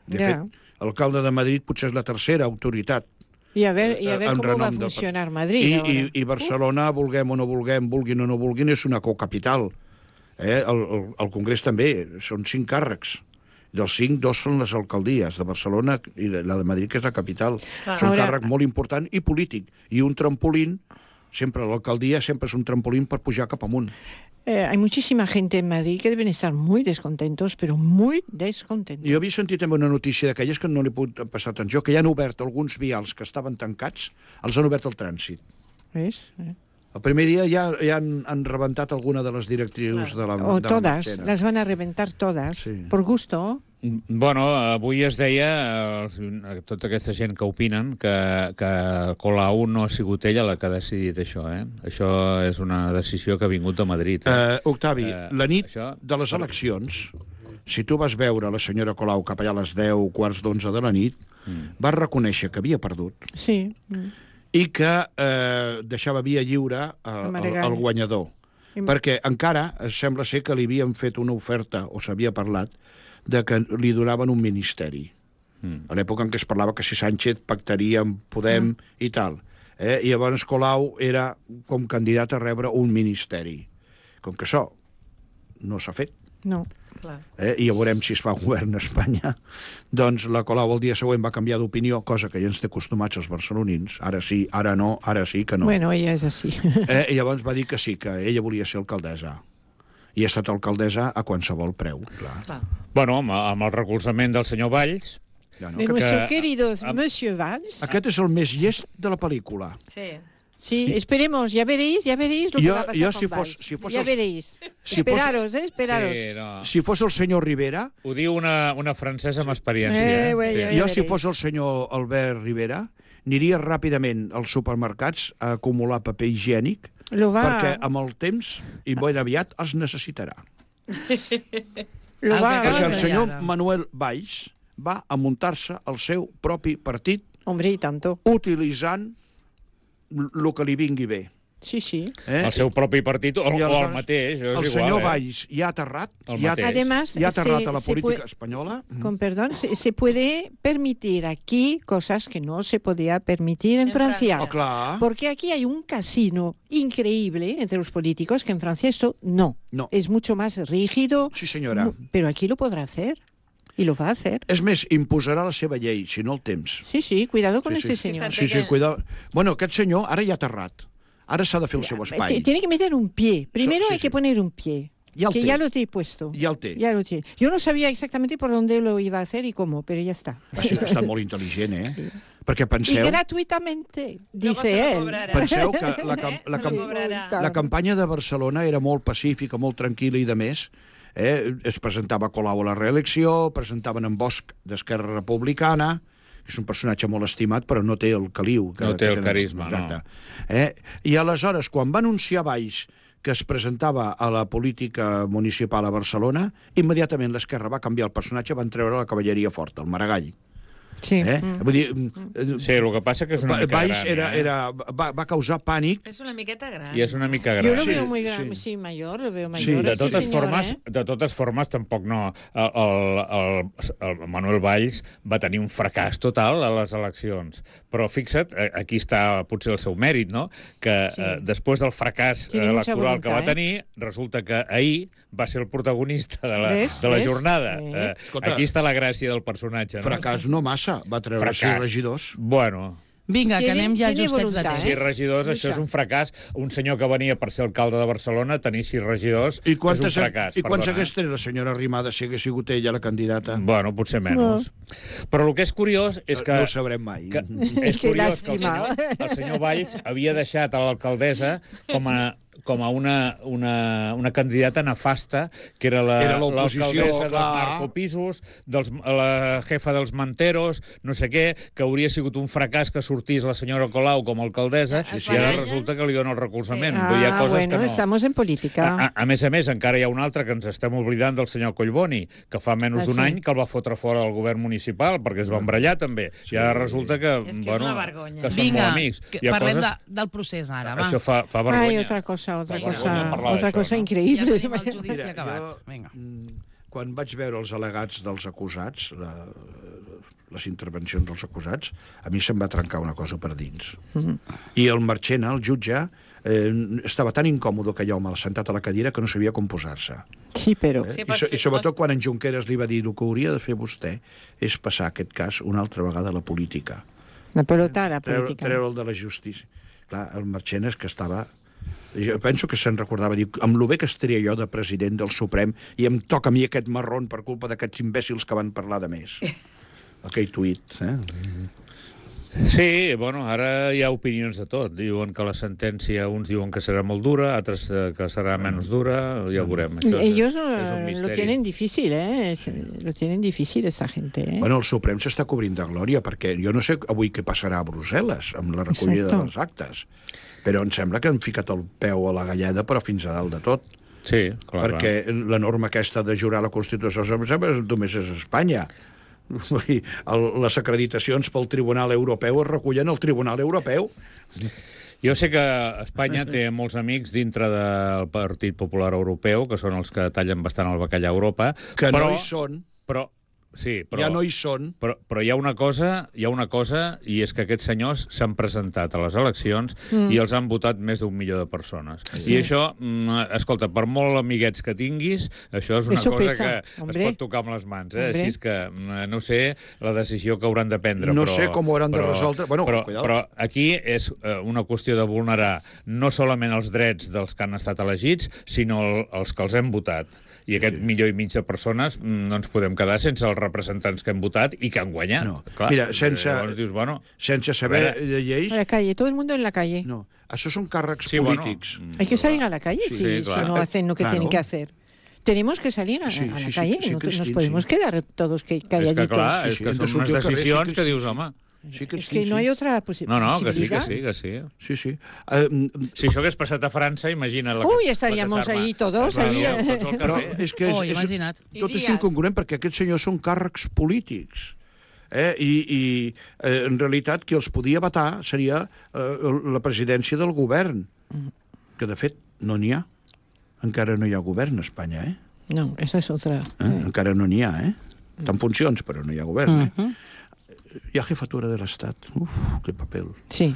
Speaker 2: De
Speaker 4: Ja.
Speaker 2: fet, l'alcalde de Madrid potser és la tercera autoritat
Speaker 4: Y a ver, y a ver
Speaker 2: en
Speaker 4: cómo va a
Speaker 2: renom del-
Speaker 4: funcionar Madrid
Speaker 2: I,
Speaker 4: ahora.
Speaker 2: i, i Barcelona, vulguem o no vulguem, vulguin o no vulguin, és una cocapital. Eh? El, el, el Congrés també, són cinc càrrecs. Dels cinc, dos són les alcaldies de Barcelona i la de Madrid, que és la capital.
Speaker 5: Clar.
Speaker 2: És un
Speaker 4: Ara-
Speaker 2: càrrec molt important i polític. I un trampolín, sempre l'alcaldia sempre és un trampolín per pujar cap amunt.
Speaker 4: Eh, hay muchísima gente en Madrid que deben estar muy descontentos, pero muy descontentos.
Speaker 2: Jo havia sentit també una notícia d'aquelles que no li he pogut passar atenció, que ja han obert alguns vials que estaven tancats, els han obert al trànsit.
Speaker 4: ¿Ves? Eh.
Speaker 2: El primer dia ja, ja han, han rebentat alguna de les directrius de la,
Speaker 4: O
Speaker 2: de la
Speaker 4: todas,
Speaker 2: marxera.
Speaker 4: las van a reventar todas,
Speaker 2: Sí.
Speaker 4: por gusto.
Speaker 3: Bueno, avui es deia, els, tota aquesta gent que opinen, que, que Colau no ha sigut ella la que ha decidit això, eh? Això és una decisió que ha vingut de Madrid. Eh?
Speaker 2: Eh, Octavi,
Speaker 3: Eh,
Speaker 2: la nit
Speaker 3: això-
Speaker 2: de les eleccions, si tu vas veure la senyora Colau cap allà a les deu, quarts d'onze de la nit, mm. va reconèixer que havia perdut
Speaker 4: Sí. Mm.
Speaker 2: i que eh, deixava via lliure eh, al,
Speaker 4: Maragall.
Speaker 2: al guanyador.
Speaker 4: I-
Speaker 2: Perquè encara sembla ser que li havien fet una oferta, o s'havia parlat, de que li donaven un ministeri. Mm. A l'època en què es parlava que si Sánchez pactaria amb Podem mm. i tal. Eh? I llavors Colau era com candidat a rebre un ministeri. Com que això no s'ha fet,
Speaker 4: No.
Speaker 5: Clar.
Speaker 2: eh? i ja veurem si es fa govern a Espanya, doncs la Colau el dia següent va canviar d'opinió, cosa que ja ens té acostumats els barcelonins. Ara sí, ara no, ara sí que no.
Speaker 4: Bueno, ella es así.
Speaker 2: Eh? I llavors va dir que sí, que ella volia ser alcaldessa. I ha estat alcaldessa a qualsevol preu, clar.
Speaker 5: Clar.
Speaker 3: Bueno, amb, amb el recolzament del senyor Valls,
Speaker 2: Ja, no?
Speaker 4: De
Speaker 2: Aquest,
Speaker 4: nuestro
Speaker 3: que-
Speaker 4: querido
Speaker 3: ah,
Speaker 4: Monsieur Valls.
Speaker 2: aquest és el més llest de la pel·lícula.
Speaker 5: Sí.
Speaker 4: Sí, esperemos, ya veréis, ya veréis lo que
Speaker 2: Yo-
Speaker 4: va a pasar
Speaker 2: yo
Speaker 4: con
Speaker 2: si fos-
Speaker 4: Valls.
Speaker 2: si fos
Speaker 4: Ya
Speaker 2: els-
Speaker 4: veréis.
Speaker 2: si fos-
Speaker 4: esperaros, eh, esperaros.
Speaker 3: sí, no.
Speaker 2: Si fos el senyor Rivera,
Speaker 3: Ho diu una, una francesa amb experiència.
Speaker 4: Eh, güey,
Speaker 3: sí.
Speaker 4: ja
Speaker 2: jo si
Speaker 4: veréis.
Speaker 2: fos el senyor Albert Rivera, aniria ràpidament als supermercats a acumular paper higiènic,
Speaker 4: Lo va,
Speaker 2: perquè amb el temps, i ben aviat, els necessitarà.
Speaker 4: lo
Speaker 1: el
Speaker 4: va,
Speaker 1: que
Speaker 2: Perquè
Speaker 1: acabes
Speaker 2: el
Speaker 1: de
Speaker 2: senyor
Speaker 1: dir ara.
Speaker 2: Manuel Valls va a muntar-se el seu propi partit
Speaker 4: hombre, y tanto.
Speaker 2: utilitzant el que li vingui bé.
Speaker 4: Sí, sí.
Speaker 2: Eh?
Speaker 3: El seu propi partit o,
Speaker 2: I
Speaker 3: o el
Speaker 2: aleshores,
Speaker 3: mateix, és
Speaker 2: el
Speaker 3: igual.
Speaker 2: senyor
Speaker 3: eh?
Speaker 2: Valls ja ha aterrat,
Speaker 3: El
Speaker 2: ja,
Speaker 3: mateix.
Speaker 4: Además,
Speaker 2: ja ha aterrat
Speaker 4: se-
Speaker 2: a la
Speaker 4: se
Speaker 2: política
Speaker 4: puede-
Speaker 2: espanyola.
Speaker 4: Con perdón, se, se puede permitir aquí cosas que no se podía permitir en,
Speaker 5: En
Speaker 4: Francia.
Speaker 5: Francia.
Speaker 2: Oh, clar.
Speaker 4: Porque aquí hay un casino increíble entre los políticos que en Francia esto no.
Speaker 2: No.
Speaker 4: Es mucho más rígido.
Speaker 2: Sí, senyora.
Speaker 4: mu- Pero aquí lo podrá hacer. Y lo va a hacer.
Speaker 2: És més, imposarà la seva llei, si no el temps.
Speaker 4: Sí, sí, cuidado con
Speaker 2: Sí,
Speaker 4: este
Speaker 2: sí.
Speaker 4: señor.
Speaker 2: Sí, sí,
Speaker 5: que-
Speaker 2: cuidado. Bueno, aquest senyor ara ja ha aterrat. Ara s'ha de fer el seu
Speaker 4: T-
Speaker 2: espai.
Speaker 4: Tiene que meter un pie. Primero
Speaker 2: sí,
Speaker 4: hay
Speaker 2: sí.
Speaker 4: que poner un pie.
Speaker 2: Ya el
Speaker 4: que
Speaker 2: té.
Speaker 4: ya lo he puesto.
Speaker 2: Ja el té.
Speaker 4: Ya lo tiene. Yo no sabía exactamente por dónde lo iba a hacer y cómo, pero ya está.
Speaker 2: Ah, sí, que ha estat molt intel·ligent, eh? Perquè
Speaker 4: Y
Speaker 2: penseu,
Speaker 4: gratuitamente,
Speaker 5: Luego se
Speaker 4: dice
Speaker 5: lo
Speaker 4: él.
Speaker 5: cobrará.
Speaker 2: penseu que la, cam
Speaker 5: Eh?
Speaker 2: la,
Speaker 5: Se
Speaker 2: cam
Speaker 5: lo cobrará.
Speaker 2: la campanya de Barcelona era molt pacífica, molt tranquil·la i de més. Eh? Es presentava Colau a la reelecció, presentaven en Bosch d'Esquerra Republicana, que és un personatge molt estimat, però no té el caliu. Que,
Speaker 3: No té
Speaker 2: que
Speaker 3: el
Speaker 2: tenen.
Speaker 3: carisma,
Speaker 2: Exacte.
Speaker 3: no.
Speaker 2: Eh? I aleshores, quan va anunciar Valls que es presentava a la política municipal a Barcelona, immediatament l'Esquerra va canviar el personatge, van treure la cavalleria forta, el Maragall.
Speaker 4: Sí.
Speaker 2: Eh?
Speaker 4: Mm.
Speaker 2: Vull dir, mm,
Speaker 3: Sí, el que passa que és una
Speaker 2: Va-
Speaker 3: mica
Speaker 2: Valls
Speaker 3: gran.
Speaker 2: era,
Speaker 3: eh?
Speaker 2: era, va, va causar pànic.
Speaker 5: És una miqueta gran.
Speaker 3: I és una mica gran.
Speaker 4: Yo lo
Speaker 2: Sí,
Speaker 4: veo muy grande,
Speaker 2: sí.
Speaker 4: sí. mayor, lo veo
Speaker 2: Sí.
Speaker 4: mayor.
Speaker 3: De
Speaker 4: este
Speaker 3: totes,
Speaker 4: señor,
Speaker 3: formes,
Speaker 4: ¿eh?
Speaker 3: de totes formes, tampoc no. El, el, el, el Manuel Valls va tenir un fracàs total a les eleccions. Però fixa't, eh, aquí està potser el seu mèrit, no? Que
Speaker 4: Sí.
Speaker 3: eh, després del fracàs
Speaker 4: Tiene mucha
Speaker 3: electoral que va
Speaker 4: voluntad,
Speaker 3: tenir, resulta que ahir va ser el protagonista de la,
Speaker 4: ¿Ves?
Speaker 3: de la
Speaker 4: ¿Ves?
Speaker 3: jornada.
Speaker 4: Eh.
Speaker 3: Eh,
Speaker 2: Escolta,
Speaker 3: aquí està la gràcia del personatge. No?
Speaker 2: Fracàs no massa, va treure
Speaker 3: Fracàs.
Speaker 2: sis regidors.
Speaker 3: Bueno,
Speaker 1: Vinga, que
Speaker 4: Tiene-
Speaker 1: anem ja
Speaker 4: tiene
Speaker 1: justets de
Speaker 4: voluntad,
Speaker 1: temps.
Speaker 3: sis
Speaker 4: Eh?
Speaker 3: regidors, això
Speaker 4: Mucha.
Speaker 3: és un fracàs. Un senyor que venia per ser alcalde de Barcelona, tenir sis regidors,
Speaker 2: I
Speaker 3: és un
Speaker 2: quantes,
Speaker 3: fracàs.
Speaker 2: i quants
Speaker 3: perdona.
Speaker 2: hagués tret la senyora Arrimadas si hagués sigut ella la candidata?
Speaker 3: Bueno, potser menys. Però el que és curiós és que...
Speaker 2: No ho sabrem mai.
Speaker 3: que és
Speaker 4: Que
Speaker 3: curiós que el
Speaker 4: llàstima.
Speaker 3: senyor, el senyor Valls havia deixat a l'alcaldessa com a com a una, una, una candidata nefasta, que era la-
Speaker 2: Era l'oposició,
Speaker 3: l'alcaldessa dels
Speaker 2: clar.
Speaker 3: narcopisos, dels, la jefa dels manteros, no sé què, que hauria sigut un fracàs que sortís la senyora Colau com a alcaldessa,
Speaker 5: Sí, sí.
Speaker 3: i ara
Speaker 5: Ella-
Speaker 3: resulta que li dona el recolzament.
Speaker 5: Sí.
Speaker 3: Vull dir, hi ha
Speaker 4: Ah,
Speaker 3: coses
Speaker 4: bueno,
Speaker 3: que no...
Speaker 4: estamos en política.
Speaker 3: A, a, a més a més, encara hi ha un altre que ens estem oblidant del senyor Collboni, que fa menys
Speaker 4: Ah,
Speaker 3: d'un
Speaker 4: sí.
Speaker 3: any que el va fotre fora del govern municipal, perquè es va embrellar també.
Speaker 2: Sí.
Speaker 3: I ara resulta que,
Speaker 5: És que és
Speaker 3: bueno,
Speaker 5: una vergonya.
Speaker 3: que són
Speaker 1: Vinga,
Speaker 3: molt amics.
Speaker 1: que
Speaker 3: Hi ha
Speaker 1: parlem
Speaker 3: coses...
Speaker 1: de, del procés ara, va.
Speaker 3: Això fa, fa vergonya.
Speaker 4: Ay, otra cosa, otra
Speaker 3: Fa
Speaker 4: cosa,
Speaker 3: vergonya parlar
Speaker 4: otra
Speaker 3: d'això,
Speaker 4: cosa
Speaker 3: no?
Speaker 1: Ja
Speaker 4: increíble.
Speaker 1: tenim el judici
Speaker 2: Mira,
Speaker 1: acabat.
Speaker 2: jo-
Speaker 1: Vinga.
Speaker 2: Mm, Quan vaig veure els al·legats dels acusats, la, les intervencions dels acusats, a mi se'm va trencar una cosa per dins. Mm-hmm. I el Marchena, el jutge, eh, estava tan incòmode aquell home sentat a la cadira que no sabia com posar-se.
Speaker 4: Sí, però...
Speaker 2: Eh?
Speaker 5: Sí,
Speaker 2: I, so, I sobretot quan en Junqueras li va dir el que hauria de fer vostè és passar aquest cas una altra vegada a la política.
Speaker 4: La pelota, la
Speaker 2: Treure,
Speaker 4: política.
Speaker 2: treure'l de la justícia. Clar, el Marchena és que estava... Jo penso que se'n recordava, diu, amb lo bé que estaria jo de president del Suprem i em toca a mi aquest marrón per culpa d'aquests imbècils que van parlar de més. Aquell tuit, eh?
Speaker 3: Sí, bueno, ara hi ha opinions de tot. Diuen que la sentència, uns diuen que serà molt dura, altres que serà menys dura, ja ho veurem. Això
Speaker 4: Ellos
Speaker 3: és un
Speaker 4: lo
Speaker 3: misteri.
Speaker 4: tienen difícil, ¿eh? Lo tienen difícil esta gente, ¿eh?
Speaker 2: Bueno, el Suprem s'està cobrint de glòria, perquè jo no sé avui què passarà a Brussel·les amb la recollida
Speaker 4: Exacto.
Speaker 2: dels actes, però em sembla que han ficat el peu a la galleda, però fins a dalt de tot.
Speaker 3: Sí, clar,
Speaker 2: perquè clar. La norma aquesta de jurar la Constitució em sembla que només és a Espanya. Vull dir, el, les acreditacions pel Tribunal Europeu es recullen al Tribunal Europeu.
Speaker 3: Jo sé que Espanya té molts amics dintre del Partit Popular Europeu, que són els que tallen bastant el bacallà a Europa.
Speaker 2: Que
Speaker 3: però,
Speaker 2: no hi són.
Speaker 3: Però, sí, però,
Speaker 2: Ja no hi són.
Speaker 3: Però, però hi ha una cosa, hi ha una cosa, i és que aquests senyors s'han presentat a les eleccions mm. i els han votat més d'un milió de persones. Sí. I això, mm, escolta, per molt amiguets que tinguis, això és una
Speaker 4: Eso
Speaker 3: cosa
Speaker 4: pesa,
Speaker 3: que
Speaker 4: hombre.
Speaker 3: es pot tocar amb les mans. Eh?
Speaker 4: Hombre.
Speaker 3: Així és que mm, no sé la decisió que hauran de prendre.
Speaker 2: No
Speaker 3: però,
Speaker 2: sé com ho hauran de
Speaker 3: però,
Speaker 2: resoldre. Bueno,
Speaker 3: però,
Speaker 2: cuidado.
Speaker 3: però aquí és eh, una qüestió de vulnerar no solament els drets dels que han estat elegits, sinó el, els que els hem votat. I aquest sí. milió i mig de persones mm, no ens podem quedar sense els representants que hem votat i que han guanyat.
Speaker 2: No.
Speaker 3: Clar,
Speaker 2: Mira, sense,
Speaker 3: dius, bueno,
Speaker 2: sense saber de lleis...
Speaker 4: A la calle, todo el mundo en la calle.
Speaker 2: No, això són càrrecs
Speaker 3: sí,
Speaker 2: polítics.
Speaker 3: Bueno,
Speaker 4: Hay que salir a la calle
Speaker 2: Sí,
Speaker 4: si,
Speaker 3: sí,
Speaker 4: si
Speaker 3: claro.
Speaker 4: no hacen lo que
Speaker 2: Claro.
Speaker 4: tienen que hacer. Tenemos que salir a,
Speaker 2: Sí,
Speaker 4: a la
Speaker 2: sí, sí,
Speaker 4: calle,
Speaker 2: sí,
Speaker 4: no
Speaker 2: Cristín,
Speaker 4: nos podemos
Speaker 2: sí.
Speaker 4: quedar todos que,
Speaker 3: és que
Speaker 4: calladitos.
Speaker 3: clar,
Speaker 2: Sí,
Speaker 3: és
Speaker 2: sí,
Speaker 3: que
Speaker 2: hem de
Speaker 3: són unes
Speaker 2: sortir al carrer, sí,
Speaker 3: decisions
Speaker 2: sí,
Speaker 3: que
Speaker 2: sí,
Speaker 3: dius,
Speaker 2: sí.
Speaker 3: home...
Speaker 2: Sí,
Speaker 4: Es
Speaker 2: Cristín,
Speaker 4: que no
Speaker 2: sí.
Speaker 4: hay otra posi
Speaker 3: No, no, que sí, que
Speaker 4: posibilidad.
Speaker 3: sí, que sí.
Speaker 2: Sí, sí. Uh,
Speaker 3: Si això hagués passat a França, imagina la
Speaker 4: Uy,
Speaker 3: la
Speaker 4: estaríamos
Speaker 3: que s'arma.
Speaker 4: ahí todos,
Speaker 3: Clar,
Speaker 4: ahí,
Speaker 3: no,
Speaker 4: eh.
Speaker 3: tots al
Speaker 2: Però
Speaker 3: carrer.
Speaker 2: és que és,
Speaker 1: Oh,
Speaker 2: és,
Speaker 1: imagina't.
Speaker 2: tot és
Speaker 5: I dies.
Speaker 2: incongruent perquè aquests senyors són càrrecs polítics. Eh? I, i eh, en realitat qui els podia vetar seria eh, la presidència del govern, que de fet no n'hi ha. Encara no hi ha govern a Espanya, eh?
Speaker 4: No, esa es otra.
Speaker 2: eh? Encara no n'hi ha, eh? Està en funcions, però no hi ha govern, eh?
Speaker 1: Uh -huh.
Speaker 2: Hi ha jefatura de l'Estat. Uf, que paper.
Speaker 4: Sí.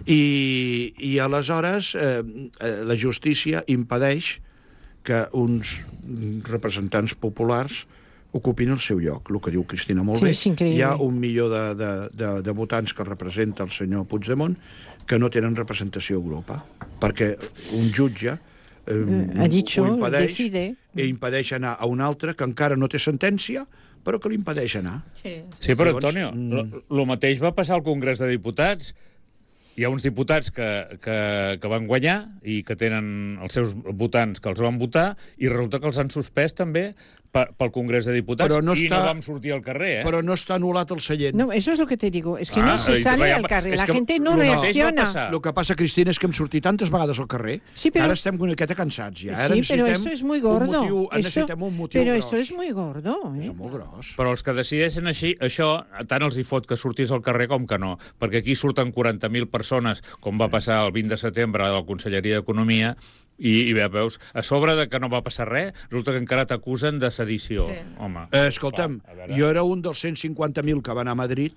Speaker 2: I, i aleshores eh, eh, la justícia impedeix que uns representants populars ocupin el seu lloc, el que diu Cristina molt
Speaker 4: Sí,
Speaker 2: bé.
Speaker 4: és increïble.
Speaker 2: Hi ha un milió de, de, de, de votants que representa el senyor Puigdemont que no tenen representació a Europa, perquè un jutge eh,
Speaker 4: Ha dicho,
Speaker 2: ho impedeix,
Speaker 4: decide.
Speaker 2: i impedeix anar a un altre que encara no té sentència, però que li impedeix anar.
Speaker 5: Sí.
Speaker 3: Sí, però,
Speaker 2: Llavors,
Speaker 3: Antonio,
Speaker 2: mm.
Speaker 3: el mateix va passar al Congrés de Diputats. Hi ha uns diputats que, que, que van guanyar i que tenen els seus votants que els van votar i resulta que els han suspès també per, pel Congrés de Diputats
Speaker 2: Però no
Speaker 3: i
Speaker 2: està-
Speaker 3: no vam sortir al carrer, eh?
Speaker 2: Però no està anul·lat el seient.
Speaker 4: No, eso es lo que te digo. Es que
Speaker 3: Ah,
Speaker 4: no se
Speaker 3: y
Speaker 4: sale
Speaker 3: vaya-
Speaker 4: al carrer.
Speaker 3: es
Speaker 4: La
Speaker 3: que
Speaker 4: gente no
Speaker 3: lo mateix va
Speaker 4: reacciona.
Speaker 3: passar.
Speaker 2: El que passa, Cristina, és que hem sortit tantes vegades al carrer
Speaker 4: Sí,
Speaker 2: que
Speaker 4: però-
Speaker 2: ara estem una miqueta cansats. Ja. Ara
Speaker 4: Sí, pero
Speaker 2: necessitem
Speaker 4: esto es muy
Speaker 2: Un
Speaker 4: gordo.
Speaker 2: motiu,
Speaker 4: Esto-
Speaker 2: necessitem un motiu
Speaker 4: pero
Speaker 2: gros.
Speaker 4: esto es muy gordo. ¿eh?
Speaker 2: És molt gros.
Speaker 3: Però els que decideixen així, això, tant els hi fot que sortís al carrer com que no. Perquè aquí surten quaranta mil persones, com va passar el vint de setembre a la Conselleria d'Economia, i, i bé, veus, a sobre de que no va passar res, resulta que encara t'acusen de sedició.
Speaker 5: Sí.
Speaker 3: Home,
Speaker 2: Eh, escolta'm,
Speaker 3: clar, a veure.
Speaker 2: jo era un dels cent cinquanta mil que va anar a Madrid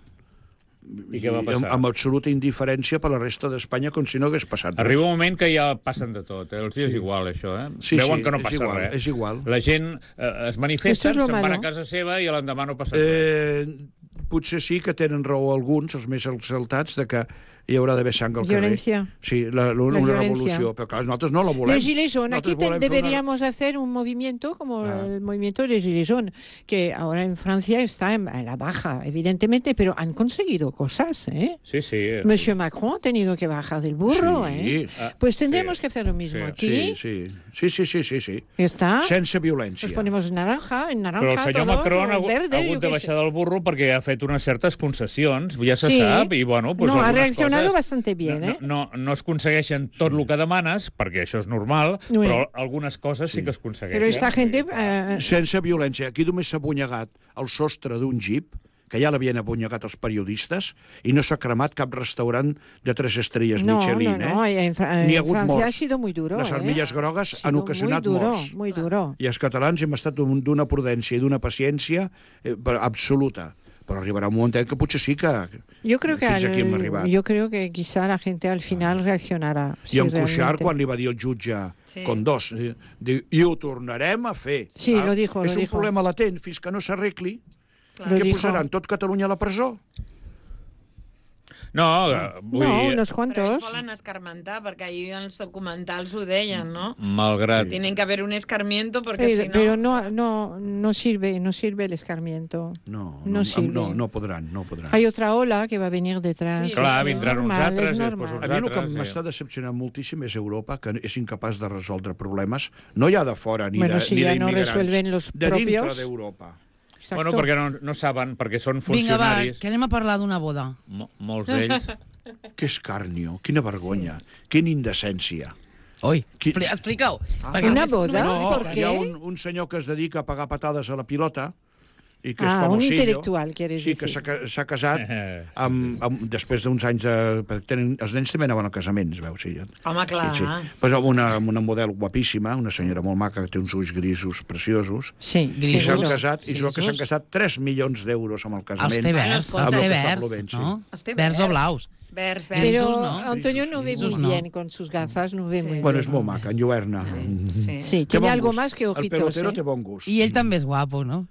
Speaker 3: I què va
Speaker 2: amb,
Speaker 3: passar?
Speaker 2: amb absoluta indiferència per la resta d'Espanya, com si no hagués passat res.
Speaker 3: Arriba un moment que ja passen de tot, eh? Els dies sí. és igual, això, eh?
Speaker 2: Sí,
Speaker 3: Veuen
Speaker 2: sí,
Speaker 3: que no
Speaker 2: és
Speaker 3: passa
Speaker 2: igual,
Speaker 3: res.
Speaker 2: és igual.
Speaker 3: La gent eh, es manifesten,
Speaker 4: Esto es lo
Speaker 3: se'n van
Speaker 4: malo.
Speaker 3: a casa seva i a l'endemà no passa res.
Speaker 2: Eh, potser sí que tenen raó alguns, els més exaltats, de que hi haurà d'haver sang al carrer.
Speaker 4: Violencia.
Speaker 2: Sí, la, la,
Speaker 4: La
Speaker 2: una
Speaker 4: violencia.
Speaker 2: revolució, però clar, nosaltres no la volem.
Speaker 4: Les Gilets jaunes. Aquí
Speaker 2: Nosaltres
Speaker 4: te-
Speaker 2: volem fer una-
Speaker 4: deberíamos hacer un movimiento como
Speaker 2: Ah.
Speaker 4: el movimiento de los Gilets jaunes, que ahora en Francia está en, en la baja, evidentemente, pero han conseguido cosas, ¿eh?
Speaker 3: Sí, sí.
Speaker 4: Monsieur Macron ha tenido que bajar del burro,
Speaker 2: Sí.
Speaker 4: ¿eh?
Speaker 3: Ah,
Speaker 4: Pues tendremos
Speaker 3: sí.
Speaker 4: que hacer lo mismo
Speaker 3: Sí.
Speaker 4: aquí.
Speaker 2: Sí, sí, sí, sí, sí, sí, sí.
Speaker 4: ¿Está?
Speaker 2: Sense violència.
Speaker 4: Nos ponemos naranja, en naranja,
Speaker 3: Però el senyor
Speaker 4: todos,
Speaker 3: Macron ha,
Speaker 4: o verde,
Speaker 3: ha
Speaker 4: yo
Speaker 3: hagut de
Speaker 4: qué
Speaker 3: baixar
Speaker 4: sé.
Speaker 3: del burro perquè ha fet unes certes concessions, ja se
Speaker 4: Sí.
Speaker 3: sap, i bueno, pues
Speaker 4: No, ha
Speaker 3: algunes
Speaker 4: reaccionado
Speaker 3: coses
Speaker 4: bastante bien,
Speaker 3: no,
Speaker 4: ¿eh?
Speaker 3: No, no, no es aconsegueixen tot el que demanes, perquè això és normal,
Speaker 4: Sí.
Speaker 3: però algunes coses sí, que es aconsegueixen.
Speaker 4: Pero esta gente... eh,
Speaker 2: Sense violència. Aquí només s'ha abunyegat el sostre d'un jeep, que ja l'havien abunyegat els periodistes, i no s'ha cremat cap restaurant de tres estrelles
Speaker 4: no,
Speaker 2: Michelin,
Speaker 4: no, no,
Speaker 2: eh?
Speaker 4: en, Fra-
Speaker 2: N'hi ha
Speaker 4: en
Speaker 2: hagut
Speaker 4: Francia
Speaker 2: morts.
Speaker 4: ha sido muy duro.
Speaker 2: Les
Speaker 4: ¿eh?
Speaker 2: armilles grogues
Speaker 4: Ha sido
Speaker 2: han ocasionat
Speaker 4: muy duro,
Speaker 2: morts.
Speaker 4: Muy duro.
Speaker 2: I els catalans hem estat d'un- d'una prudència i d'una paciència eh, per- absoluta, Però arribarà un moment que potser sí que...
Speaker 4: Yo creo que
Speaker 2: fins
Speaker 4: al-
Speaker 2: aquí hem arribat.
Speaker 4: yo creo que quizá la gente al final reaccionarà.
Speaker 2: I
Speaker 4: si
Speaker 2: en Cuixart,
Speaker 4: realmente-
Speaker 2: quan li va dir el jutge
Speaker 5: Sí.
Speaker 2: con dos, eh, diu, i ho tornarem a fer.
Speaker 4: Sí,
Speaker 2: Ah,
Speaker 4: lo dijo,
Speaker 2: És
Speaker 4: lo
Speaker 2: un
Speaker 4: dijo.
Speaker 2: problema latent, fins que no s'arregli,
Speaker 4: Lo
Speaker 2: què
Speaker 4: dijo.
Speaker 2: posaran? Tot Catalunya a la presó?
Speaker 3: No, eh, vull
Speaker 4: No,
Speaker 3: dir,
Speaker 4: unos
Speaker 5: Però ells
Speaker 4: cuantos.
Speaker 5: volen escarmentar, perquè ahir els documentals ho deien, no?
Speaker 3: malgrat...
Speaker 5: Tienen que haver un escarmiento, perquè
Speaker 4: Pero,
Speaker 5: si no...
Speaker 4: pero no, no, no sirve, no sirve el escarmiento.
Speaker 2: No,
Speaker 4: No
Speaker 2: no,
Speaker 4: sirve.
Speaker 2: no, no podran, no podran.
Speaker 4: Hay otra ola que va a venir detrás.
Speaker 5: Sí,
Speaker 3: Clar,
Speaker 5: és
Speaker 3: vindran uns
Speaker 4: normal,
Speaker 3: altres
Speaker 4: és
Speaker 3: i després
Speaker 4: normal.
Speaker 3: uns
Speaker 2: A mi el que
Speaker 3: altres, sí.
Speaker 2: m'està decepcionant moltíssim és Europa, que és incapaç de resoldre problemes, no ja de fora, ni
Speaker 4: Bueno,
Speaker 2: de,
Speaker 4: si
Speaker 2: ni
Speaker 4: ja no
Speaker 2: d'immigrants,
Speaker 4: resuelven los
Speaker 2: de dintre
Speaker 4: propios.
Speaker 2: d'Europa.
Speaker 4: Exacto.
Speaker 3: Bueno, perquè no, no saben, perquè són
Speaker 1: Vinga, va,
Speaker 3: funcionaris,
Speaker 1: que anem a parlar d'una boda.
Speaker 3: mo molts d'ells.
Speaker 2: Que escarnio, quina vergonya, quina indecència.
Speaker 1: Oi,
Speaker 2: Qui-
Speaker 1: Expli- explica-ho.
Speaker 4: Una
Speaker 1: només-
Speaker 4: boda?
Speaker 1: només-
Speaker 2: No,
Speaker 4: ¿por
Speaker 2: hi ha
Speaker 4: qué?
Speaker 2: un, un senyor que es dedica a pagar patades a la pilota i que és
Speaker 4: Ah, un
Speaker 2: famosillo.
Speaker 4: intelectual, quieres
Speaker 2: Sí, que
Speaker 4: decir.
Speaker 2: s'ha ca- s'ha casat amb, amb, després d'uns anys de... perquè Tenen, els nens també anaven a casaments, veus? Sí,
Speaker 5: Home, clar.
Speaker 2: sí. Pues amb una, amb una model guapíssima, una senyora molt maca que té uns ulls grisos preciosos,
Speaker 4: Sí,
Speaker 2: i s'han
Speaker 4: seguro.
Speaker 2: casat, i es veu que s'han
Speaker 1: Grisos.
Speaker 2: casat tres milions d'euros amb el casament.
Speaker 1: Els té verds,
Speaker 5: Bueno,
Speaker 1: els
Speaker 5: escolta,
Speaker 1: té
Speaker 2: amb el que
Speaker 1: verds,
Speaker 2: està plovent, sí.
Speaker 1: no?
Speaker 5: Els té
Speaker 1: Verds o
Speaker 5: verds.
Speaker 1: blaus.
Speaker 5: Vers, vers.
Speaker 4: Pero
Speaker 1: Grisos no.
Speaker 4: Antonio no ve
Speaker 1: Grisos
Speaker 4: muy
Speaker 1: no.
Speaker 4: bien con sus gafas, no ve muy bien.
Speaker 2: Bueno, és molt maca, enlluerna.
Speaker 5: Sí.
Speaker 4: Sí,
Speaker 2: Té
Speaker 4: tiene
Speaker 2: bon
Speaker 4: algo
Speaker 2: gust.
Speaker 4: más que
Speaker 2: El
Speaker 4: ojitos.
Speaker 2: pelotero
Speaker 4: ¿eh?
Speaker 2: té bon gust.
Speaker 1: I ell també és guapo, no?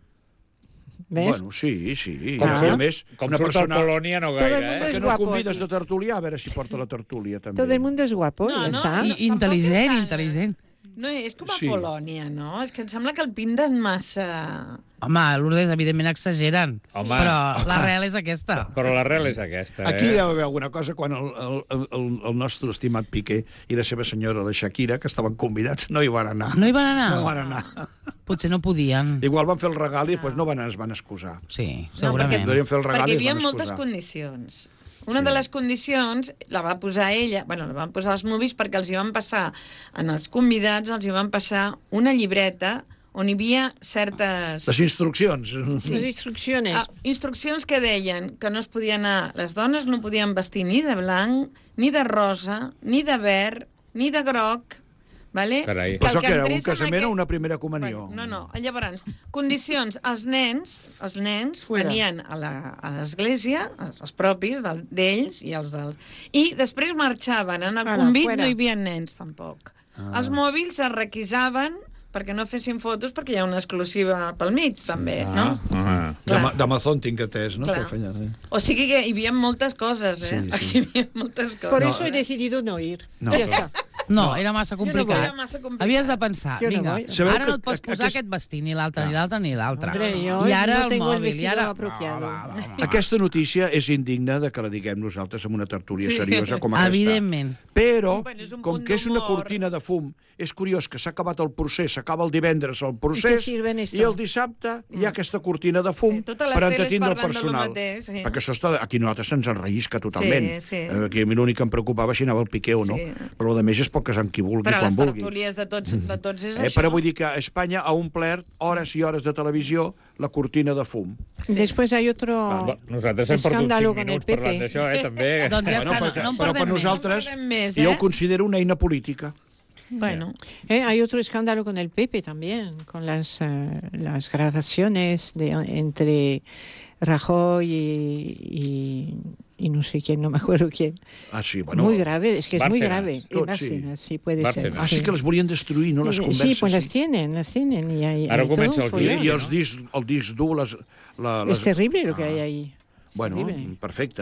Speaker 4: ¿Ves?
Speaker 2: Bueno, sí, sí.
Speaker 3: Com,
Speaker 2: I
Speaker 3: surt,
Speaker 2: a més,
Speaker 3: com
Speaker 2: una
Speaker 3: surt
Speaker 2: persona...
Speaker 3: al Polònia no
Speaker 4: Tot el
Speaker 3: gaire,
Speaker 4: mundo
Speaker 3: eh?
Speaker 4: és
Speaker 2: Que no
Speaker 4: guapo
Speaker 2: convides
Speaker 4: aquí.
Speaker 2: de tertulià, a veure si porta la tertúlia, també.
Speaker 4: Todo el mundo es guapo,
Speaker 5: No,
Speaker 4: ya
Speaker 5: no,
Speaker 4: está.
Speaker 5: i-
Speaker 1: I intel·ligent,
Speaker 5: Tampoc és
Speaker 1: intel·ligent.
Speaker 5: No, és com a
Speaker 2: Sí.
Speaker 5: Polònia, no? És que em sembla que el pinten massa...
Speaker 1: Home, Lourdes, evidentment exageren,
Speaker 3: Home.
Speaker 1: però la real és aquesta.
Speaker 3: Però l'arrel és aquesta, eh?
Speaker 2: Aquí hi deu haver alguna cosa quan el, el, el, el nostre estimat Piqué i la seva senyora, la Shakira, que estaven convidats, no hi van anar.
Speaker 1: No hi van anar?
Speaker 2: No van anar.
Speaker 1: Potser no podien.
Speaker 2: Igual van fer el regal i després no van, es van excusar.
Speaker 1: Sí,
Speaker 5: No,
Speaker 1: segurament.
Speaker 2: Deurien fer el regal
Speaker 5: perquè
Speaker 2: i
Speaker 5: hi
Speaker 2: es
Speaker 5: havia
Speaker 2: van
Speaker 5: moltes
Speaker 2: excusar.
Speaker 5: condicions. Una de les condicions la va posar ella, bueno, la van posar els movies perquè els hi van passar, en els convidats, els hi van passar una llibreta on hi havia certes...
Speaker 2: Les instruccions.
Speaker 5: Sí.
Speaker 4: Las instrucciones.
Speaker 5: Ah, instruccions que deien que no es podia anar... Les dones no podien vestir ni de blanc, ni de rosa, ni de verd, ni de groc, vale?
Speaker 3: Carai.
Speaker 5: Que el
Speaker 2: Però això que era, un
Speaker 5: entrés en
Speaker 2: casament
Speaker 5: aquest-
Speaker 2: o una primera comunió?
Speaker 5: Bueno, no, no. Llavors, condicions. Els nens, els nens
Speaker 4: Fuera.
Speaker 5: venien a la- a l'església, els, els propis del- d'ells i els dels... I després marxaven. En el
Speaker 4: Ara,
Speaker 5: convit
Speaker 4: fuera.
Speaker 5: no hi havia nens, tampoc. Ah. Els mòbils es requisaven perquè no fessin fotos, perquè hi ha una exclusiva pel mig, també, no?
Speaker 3: Ah.
Speaker 2: D'Ama- D'Amazon tinc atès, no?
Speaker 5: Clar.
Speaker 2: Que feien, eh?
Speaker 5: O sigui que hi havia moltes coses, eh?
Speaker 2: Sí, sí.
Speaker 5: Aquí hi havia moltes coses.
Speaker 4: Por eso he decidido no ir.
Speaker 2: No,
Speaker 4: ya
Speaker 2: però-
Speaker 4: está.
Speaker 1: No, era massa
Speaker 4: no voy.
Speaker 1: complicat.
Speaker 5: Era massa complicat.
Speaker 1: Havies de pensar,
Speaker 4: Jo no
Speaker 1: vinga,
Speaker 4: voy.
Speaker 2: Sabeu
Speaker 1: ara
Speaker 2: que
Speaker 1: no et pots
Speaker 2: a-
Speaker 1: posar
Speaker 2: aquest-
Speaker 1: aquest vestit, ni l'altre, ni l'altre, ni l'altre.
Speaker 4: Hombre, jo
Speaker 1: I ara
Speaker 4: no
Speaker 1: el
Speaker 4: tengo el
Speaker 1: mòbil, i
Speaker 4: vestido
Speaker 1: ara...
Speaker 4: apropiado.
Speaker 1: Va, va, va, va.
Speaker 2: Aquesta notícia és indigna de que la diguem nosaltres en una tertúlia
Speaker 5: Sí.
Speaker 2: seriosa com aquesta.
Speaker 1: Evidentment.
Speaker 2: Però,
Speaker 5: Bueno, és un
Speaker 2: com
Speaker 5: punt
Speaker 2: que és una
Speaker 5: d'humor.
Speaker 2: cortina de fum, és curiós que s'ha acabat el procés, s'acaba el divendres el
Speaker 4: I
Speaker 2: procés,
Speaker 4: què sirve en esto?
Speaker 2: i el dissabte hi ha aquesta cortina de fum
Speaker 5: Sí, totes les
Speaker 2: per
Speaker 5: teles
Speaker 2: entretindre el
Speaker 5: parlant de lo
Speaker 2: personal.
Speaker 5: mateix, sí.
Speaker 2: Perquè això està, aquí a nosaltres se'ns enreisca totalment.
Speaker 5: Sí, sí.
Speaker 2: Eh, Aquí a mi l'únic que em preocupava si anava el Piqué o no.
Speaker 5: Sí.
Speaker 2: Però a més és pot casar amb qui vulgui,
Speaker 5: Però
Speaker 2: quan
Speaker 5: les
Speaker 2: vulgui.
Speaker 5: tertúlies de tots, de tots és
Speaker 2: Eh,
Speaker 5: això.
Speaker 2: però vull dir que a Espanya ha omplert hores i hores de televisió la cortina de fum.
Speaker 4: Después hay otro
Speaker 3: Bueno, nosaltres hem perdut
Speaker 4: escándalo
Speaker 3: cinc
Speaker 4: con el
Speaker 3: minuts parlant
Speaker 4: Pepe.
Speaker 3: d'això, eh, també.
Speaker 1: Doncs ja està, no,
Speaker 2: perquè,
Speaker 1: no en
Speaker 2: però per
Speaker 1: perdem més.
Speaker 2: nosaltres,
Speaker 5: No en perdem més,
Speaker 2: jo
Speaker 5: eh?
Speaker 2: ho considero una eina política.
Speaker 5: Bueno,
Speaker 4: Eh, hay otro escándalo con el Pepe también, con las, eh, las grabaciones de, entre Rajoy y, y, y no sé quién, no me acuerdo quién.
Speaker 2: Ah, sí, bueno.
Speaker 4: Muy grave, es que es muy
Speaker 3: Bárcenas.
Speaker 4: grave. Eh,
Speaker 2: Tot,
Speaker 4: Bárcenas, sí, puede
Speaker 3: Bárcenas.
Speaker 4: ser.
Speaker 2: Ah, sí que les volien destruir, no les
Speaker 4: Sí,
Speaker 2: converses.
Speaker 4: sí, pues las tienen, las tienen. Y hay,
Speaker 3: Ara
Speaker 4: hay todo
Speaker 3: comença
Speaker 4: un
Speaker 3: el
Speaker 2: I,
Speaker 4: follón.
Speaker 3: judici,
Speaker 2: i els discs, el disc dur, les... La, les...
Speaker 4: Es terrible lo que hay ahí. Es
Speaker 2: Bueno,
Speaker 4: terrible.
Speaker 2: perfecte.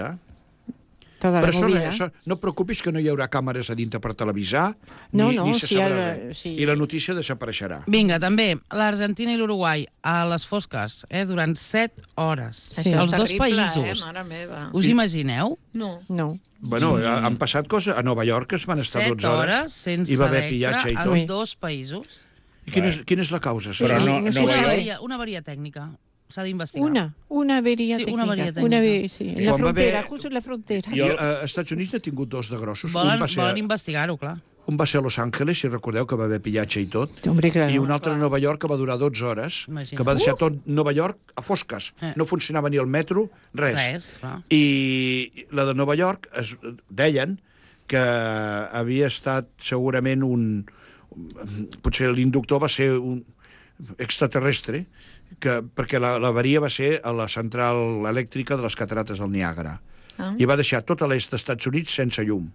Speaker 4: Toda
Speaker 2: Però
Speaker 4: la
Speaker 2: això,
Speaker 4: movida.
Speaker 2: res, això, no et preocupis que no hi haurà càmeres a dintre per televisar,
Speaker 4: No,
Speaker 2: ni,
Speaker 4: no,
Speaker 2: ni se
Speaker 4: si
Speaker 2: sabrà
Speaker 4: ara-
Speaker 2: res.
Speaker 4: sí.
Speaker 2: I la notícia desapareixerà.
Speaker 1: Vinga, també, l'Argentina i l'Uruguai a les fosques, eh, durant set hores.
Speaker 4: Sí.
Speaker 1: Els dos
Speaker 5: terrible,
Speaker 1: països.
Speaker 5: eh? Mare meva.
Speaker 1: Us imagineu?
Speaker 5: No.
Speaker 4: No.
Speaker 2: Bueno, ha- han passat coses. A Nova York es van estar
Speaker 1: set
Speaker 2: dotze hores.
Speaker 1: hores sense
Speaker 2: Hi va haver pillatge i
Speaker 1: electre
Speaker 2: tot.
Speaker 1: en dos països.
Speaker 2: I quina és, quina és la causa? se
Speaker 3: Però
Speaker 2: sap?
Speaker 3: no,
Speaker 4: no sé
Speaker 3: Nova
Speaker 4: si
Speaker 1: Una
Speaker 3: York...
Speaker 1: avaria, una avaria tècnica. S'ha d'investigar.
Speaker 4: Una, una avería
Speaker 1: Sí,
Speaker 4: técnica.
Speaker 1: una avería técnica.
Speaker 4: Una ave- sí, en la
Speaker 2: Quan va
Speaker 4: frontera,
Speaker 2: haver-
Speaker 4: justo en la frontera.
Speaker 2: I, eh, als Estats Units n'ha tingut dos de grossos.
Speaker 1: Volen,
Speaker 2: un, va ser,
Speaker 1: volen investigar-ho, clar.
Speaker 2: un va ser a Los Angeles, si recordeu, que va haver pillatge i tot.
Speaker 4: Hombre, claro.
Speaker 2: I un altre a Nova York que va durar dotze hores,
Speaker 1: Imagina't.
Speaker 2: que va deixar tot Nova York a fosques.
Speaker 1: Eh.
Speaker 2: No funcionava ni el metro, res.
Speaker 1: Res, clar.
Speaker 2: I la de Nova York es deien que havia estat segurament un... Potser l'inductor va ser un extraterrestre que, perquè la, la avaria va ser a la central elèctrica de les catarates del Niàgara.
Speaker 5: Ah.
Speaker 2: I va deixar tot l'est dels Estats Units sense llum.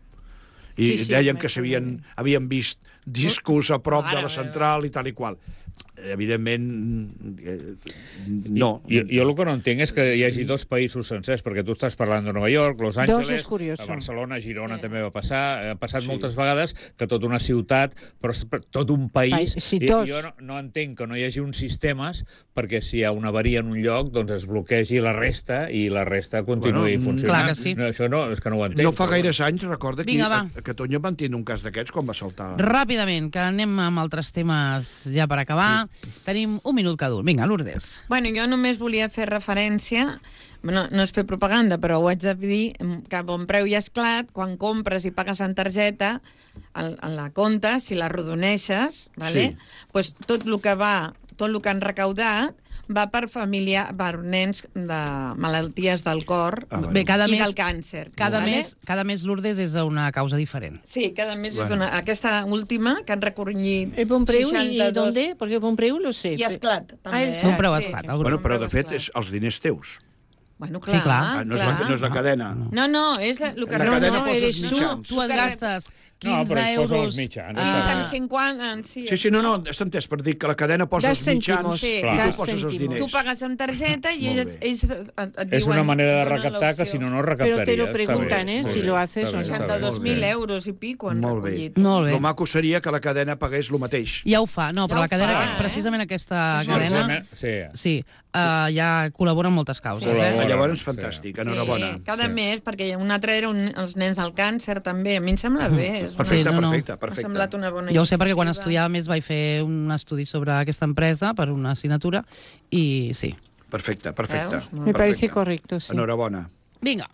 Speaker 2: I
Speaker 4: Sí, sí,
Speaker 2: deien
Speaker 4: m'he
Speaker 2: que s'havien havien vist discos a prop de la central i tal i qual. Evidentment, eh, no.
Speaker 3: Jo, jo el que no entenc és que hi hagi dos països sencers, perquè tu estàs parlant de Nova York, Los
Speaker 4: Dos
Speaker 3: Angeles,
Speaker 4: és curiós.
Speaker 3: a Barcelona, a Girona
Speaker 5: Sí.
Speaker 3: també va passar, ha passat
Speaker 2: Sí.
Speaker 3: moltes vegades que tota una ciutat, però és tot un país,
Speaker 4: Pa- sí,
Speaker 3: i,
Speaker 4: dos.
Speaker 3: i jo no, no entenc que no hi hagi uns sistemes perquè si hi ha una avaria en un lloc, doncs es bloquegi la resta i la resta continuï
Speaker 2: Bueno,
Speaker 3: funcionant.
Speaker 1: clar que sí.
Speaker 3: No, això no, és que no ho entenc.
Speaker 2: No fa
Speaker 3: però
Speaker 2: gaires anys, recorda, que
Speaker 1: Vinga,
Speaker 2: a,
Speaker 1: va.
Speaker 2: a Catalunya van tenir un cas d'aquests quan va saltar.
Speaker 1: Ràpidament, que anem amb altres temes ja per acabar. Tenim un minut cada un. Vinga, Lourdes.
Speaker 5: Bueno, jo només volia fer referència, no, no és fer propaganda, però ho haig de dir, que a bon preu i esclat, quan compres i pagues en targeta, en, en la compta, si la rodoneixes, vale?
Speaker 2: Sí.
Speaker 5: Pues tot el que va, tot el que han recaudat, va per família, per nens de malalties del cor
Speaker 2: Ah, bueno.
Speaker 1: Bé, cada
Speaker 5: i
Speaker 1: mes,
Speaker 5: del càncer.
Speaker 1: cada,
Speaker 5: vale?
Speaker 1: mes, cada mes, Lourdes, és una causa diferent.
Speaker 5: Sí, cada mes
Speaker 2: Bueno.
Speaker 5: és una... Aquesta última, que han recollit
Speaker 4: ¿El Pompreu y
Speaker 5: seixanta-dos
Speaker 4: dónde? Porque Pompreu lo sé.
Speaker 5: I Esclat, també.
Speaker 4: Ah,
Speaker 5: eh?
Speaker 4: Esclat.
Speaker 1: Un preu
Speaker 5: Sí.
Speaker 1: esclat. El
Speaker 2: Bueno,
Speaker 1: grup.
Speaker 2: però de fet
Speaker 5: Esclat.
Speaker 2: és els diners teus.
Speaker 5: Bueno,
Speaker 1: Sí,
Speaker 5: clar,
Speaker 1: clar.
Speaker 2: Ah, no, és la,
Speaker 5: clar.
Speaker 2: no és la cadena.
Speaker 5: No, no, és la, el que
Speaker 2: La
Speaker 4: No,
Speaker 2: cadena
Speaker 4: no,
Speaker 2: posa els
Speaker 4: eres tu.
Speaker 2: mitjans.
Speaker 1: Tu et
Speaker 5: Que
Speaker 1: gastes
Speaker 3: No,
Speaker 1: quinze
Speaker 3: però es posen
Speaker 1: euros...
Speaker 3: els mitjans,
Speaker 1: a-
Speaker 5: quinze
Speaker 3: Ah.
Speaker 5: amb cinquanta... Sí,
Speaker 2: Sí, sí, no, no, està entès per dir que la cadena posa
Speaker 4: Das
Speaker 2: els mitjans
Speaker 4: cèntimos.
Speaker 5: Sí,
Speaker 2: i
Speaker 3: Clar.
Speaker 2: tu poses els
Speaker 4: Das
Speaker 2: diners.
Speaker 5: Tu pagues amb targeta i
Speaker 2: Molt
Speaker 5: ells,
Speaker 2: bé.
Speaker 5: ells et, et diuen...
Speaker 3: És una manera de
Speaker 5: donen
Speaker 3: recaptar que
Speaker 5: l'opció.
Speaker 3: si no, no recaptaries.
Speaker 4: Però te lo
Speaker 3: Està
Speaker 4: preguntan,
Speaker 3: bé,
Speaker 4: eh,
Speaker 3: molt
Speaker 4: si
Speaker 3: bé,
Speaker 4: lo haces
Speaker 3: està
Speaker 4: o
Speaker 3: bé,
Speaker 4: no.
Speaker 3: està bé.
Speaker 5: seixanta-dos mil
Speaker 2: Molt bé.
Speaker 5: euros i pico han
Speaker 2: Molt bé.
Speaker 5: recollit.
Speaker 1: Molt bé.
Speaker 2: Lo maco seria que la cadena pagués el mateix.
Speaker 1: Ja ho fa, no, però
Speaker 5: Ja
Speaker 1: la
Speaker 5: ho
Speaker 1: cadena,
Speaker 5: fa, eh?
Speaker 1: precisament aquesta
Speaker 5: És
Speaker 1: cadena,
Speaker 3: Precisament, sí.
Speaker 1: sí, uh, ja col·labora en moltes causes.
Speaker 5: Sí.
Speaker 1: Eh?
Speaker 3: Col·labora.
Speaker 2: Llavors,
Speaker 3: Sí.
Speaker 2: fantàstic, enhorabona.
Speaker 5: Sí, cada
Speaker 3: Sí.
Speaker 5: mes, perquè un altre era un, els nens al càncer, també. A mi em sembla bé. És una-
Speaker 2: Perfecte,
Speaker 1: Sí, no, no.
Speaker 2: perfecte,
Speaker 5: M'ha
Speaker 2: perfecte.
Speaker 5: semblat una bona
Speaker 1: Jo ho sé perquè quan
Speaker 5: iniciativa.
Speaker 1: estudiava més vaig fer un estudi sobre aquesta empresa per una assignatura i sí.
Speaker 2: Perfecte, perfecte.
Speaker 5: Veus?
Speaker 4: Me parece correcto, sí.
Speaker 2: Enhorabona.
Speaker 1: Vinga.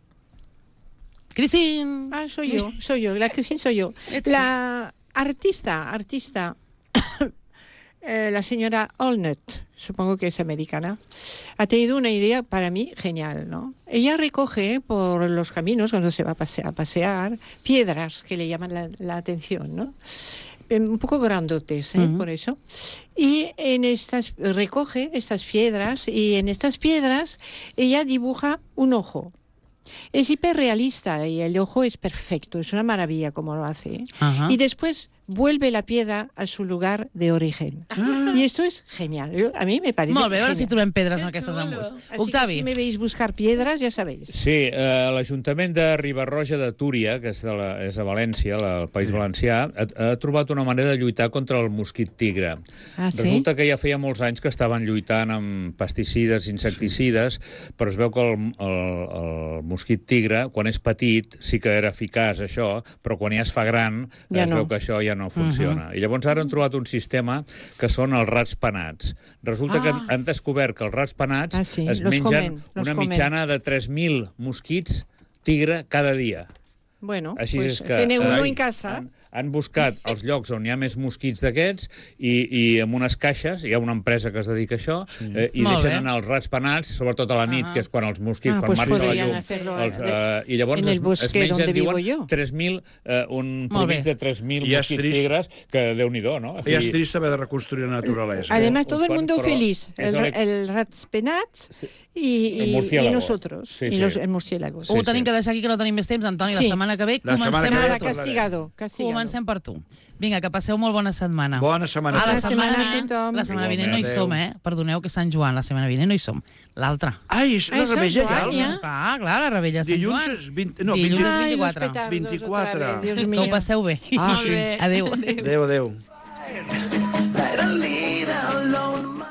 Speaker 1: Cristín.
Speaker 4: Ah, soy yo, soy yo, la Cristina soy yo.
Speaker 1: Ets
Speaker 4: La artista, artista, eh, la señora Allnut, supongo que es americana, ha tenido una idea para mí genial, ¿no? Ella recoge por los caminos, cuando se va a pasear, a pasear piedras que le llaman la, la atención, ¿no? Eh, Un poco grandotes, ¿eh?
Speaker 1: Ujú.
Speaker 4: Por eso. Y en estas, recoge estas piedras y en estas piedras ella dibuja un ojo. Es hiperrealista y el ojo es perfecto, es una maravilla como lo hace. ¿eh?
Speaker 1: Ajá.
Speaker 4: Y después vuelve la piedra a su lugar de origen. Y esto es genial. Yo- a mí me parece
Speaker 1: Molt bé, a veure si
Speaker 4: genial.
Speaker 1: trobem pedres en
Speaker 5: Que
Speaker 1: aquestes
Speaker 5: xulo.
Speaker 1: embuts.
Speaker 4: Así
Speaker 1: Octavi.
Speaker 4: que si me veis buscar piedras, ya sabéis.
Speaker 3: Sí, eh, l'Ajuntament de Riba-roja de Túria, que és, de la, és a València, la, el País Valencià, ha, ha trobat una manera de lluitar contra el mosquit tigre.
Speaker 4: Ah, sí?
Speaker 3: Resulta que ja feia molts anys que estaven lluitant amb pesticides, insecticides, però es veu que el, el, el mosquit tigre, quan és petit, sí que era eficaç això, però quan ja es fa gran,
Speaker 4: Ja
Speaker 3: es
Speaker 4: no.
Speaker 3: veu que això ja no funciona. I llavors ara han trobat un sistema que són els rats penats. Resulta
Speaker 4: Ah.
Speaker 3: que han, han descobert que els rats penats
Speaker 4: Ah, sí,
Speaker 3: es
Speaker 4: los
Speaker 3: mengen
Speaker 4: comen, los
Speaker 3: una
Speaker 4: comen.
Speaker 3: mitjana de tres mil mosquits tigre cada dia.
Speaker 4: Bueno,
Speaker 3: Així
Speaker 4: pues
Speaker 3: és que
Speaker 4: tiene uno
Speaker 3: eh,
Speaker 4: en casa.
Speaker 3: han, han buscat els llocs on hi ha més mosquits d'aquests i, i amb unes caixes, hi ha una empresa que es dedica a això, eh, i
Speaker 1: Molt
Speaker 3: deixen
Speaker 1: bé.
Speaker 3: anar els rats penats, sobretot a la nit,
Speaker 1: Ah.
Speaker 3: que és quan els mosquits,
Speaker 4: Ah,
Speaker 3: quan
Speaker 4: pues
Speaker 3: marxa la
Speaker 4: podrían
Speaker 3: llum,
Speaker 4: hacerlo,
Speaker 3: els,
Speaker 4: de-
Speaker 3: eh, i llavors
Speaker 4: en el
Speaker 3: es,
Speaker 4: bosque
Speaker 3: es mengen,
Speaker 4: donde vivo
Speaker 3: diuen,
Speaker 4: yo.
Speaker 3: tres mil, eh, un
Speaker 1: Molt
Speaker 3: provig
Speaker 1: bé.
Speaker 3: de tres mil
Speaker 2: I és
Speaker 3: mosquits
Speaker 2: trist.
Speaker 3: tigres, que Déu-n'hi-do, no? O
Speaker 2: Ja és trist haver de reconstruir la naturalesa.
Speaker 4: Además,
Speaker 3: un
Speaker 4: todo el
Speaker 3: fan,
Speaker 4: mundo
Speaker 3: pero
Speaker 4: feliz.
Speaker 3: es
Speaker 4: El,
Speaker 3: el-
Speaker 4: el Ratspenat y,
Speaker 3: El
Speaker 4: y-
Speaker 3: murciélago.
Speaker 4: y nosotros.
Speaker 3: Sí,
Speaker 4: y
Speaker 3: sí.
Speaker 4: los el murciélago.
Speaker 3: Sí,
Speaker 1: Ho tenim
Speaker 3: sí.
Speaker 1: que deixar aquí, que no tenim més temps. Antoni, la
Speaker 4: Sí.
Speaker 1: setmana que ve
Speaker 2: La setmana
Speaker 1: comencem
Speaker 2: que ve
Speaker 1: per
Speaker 4: Nada,
Speaker 1: tu.
Speaker 2: parlarem.
Speaker 4: castigado, castigado.
Speaker 1: Comencem per tu. Vinga, que passeu molt bona setmana.
Speaker 2: Bona setmana.
Speaker 1: Ah, la
Speaker 4: Bona
Speaker 1: setmana,
Speaker 4: setmana a
Speaker 1: vinent,
Speaker 4: tothom.
Speaker 1: la setmana vinent no hi
Speaker 2: Igualment.
Speaker 1: som, eh? Perdoneu que és Sant Joan, la setmana vinent no hi som. L'altra.
Speaker 2: Ai, és
Speaker 4: Ah,
Speaker 2: la
Speaker 4: és Sant
Speaker 2: Rebella
Speaker 4: Joan,
Speaker 2: ja.
Speaker 4: ja?
Speaker 1: Clar, clar, la rebella de Sant
Speaker 2: Dilluns
Speaker 1: Joan.
Speaker 2: és vint... No,
Speaker 1: Dilluns.
Speaker 2: vint...
Speaker 4: Ay, los
Speaker 1: veinticuatro.
Speaker 4: petardos
Speaker 2: veinticuatro.
Speaker 4: otra vez, Dios
Speaker 1: Que
Speaker 4: mío.
Speaker 1: ho passeu bé.
Speaker 2: Ah,
Speaker 5: Molt
Speaker 2: sí.
Speaker 5: bé.
Speaker 1: Adéu.
Speaker 2: Adéu, adéu.
Speaker 6: Right,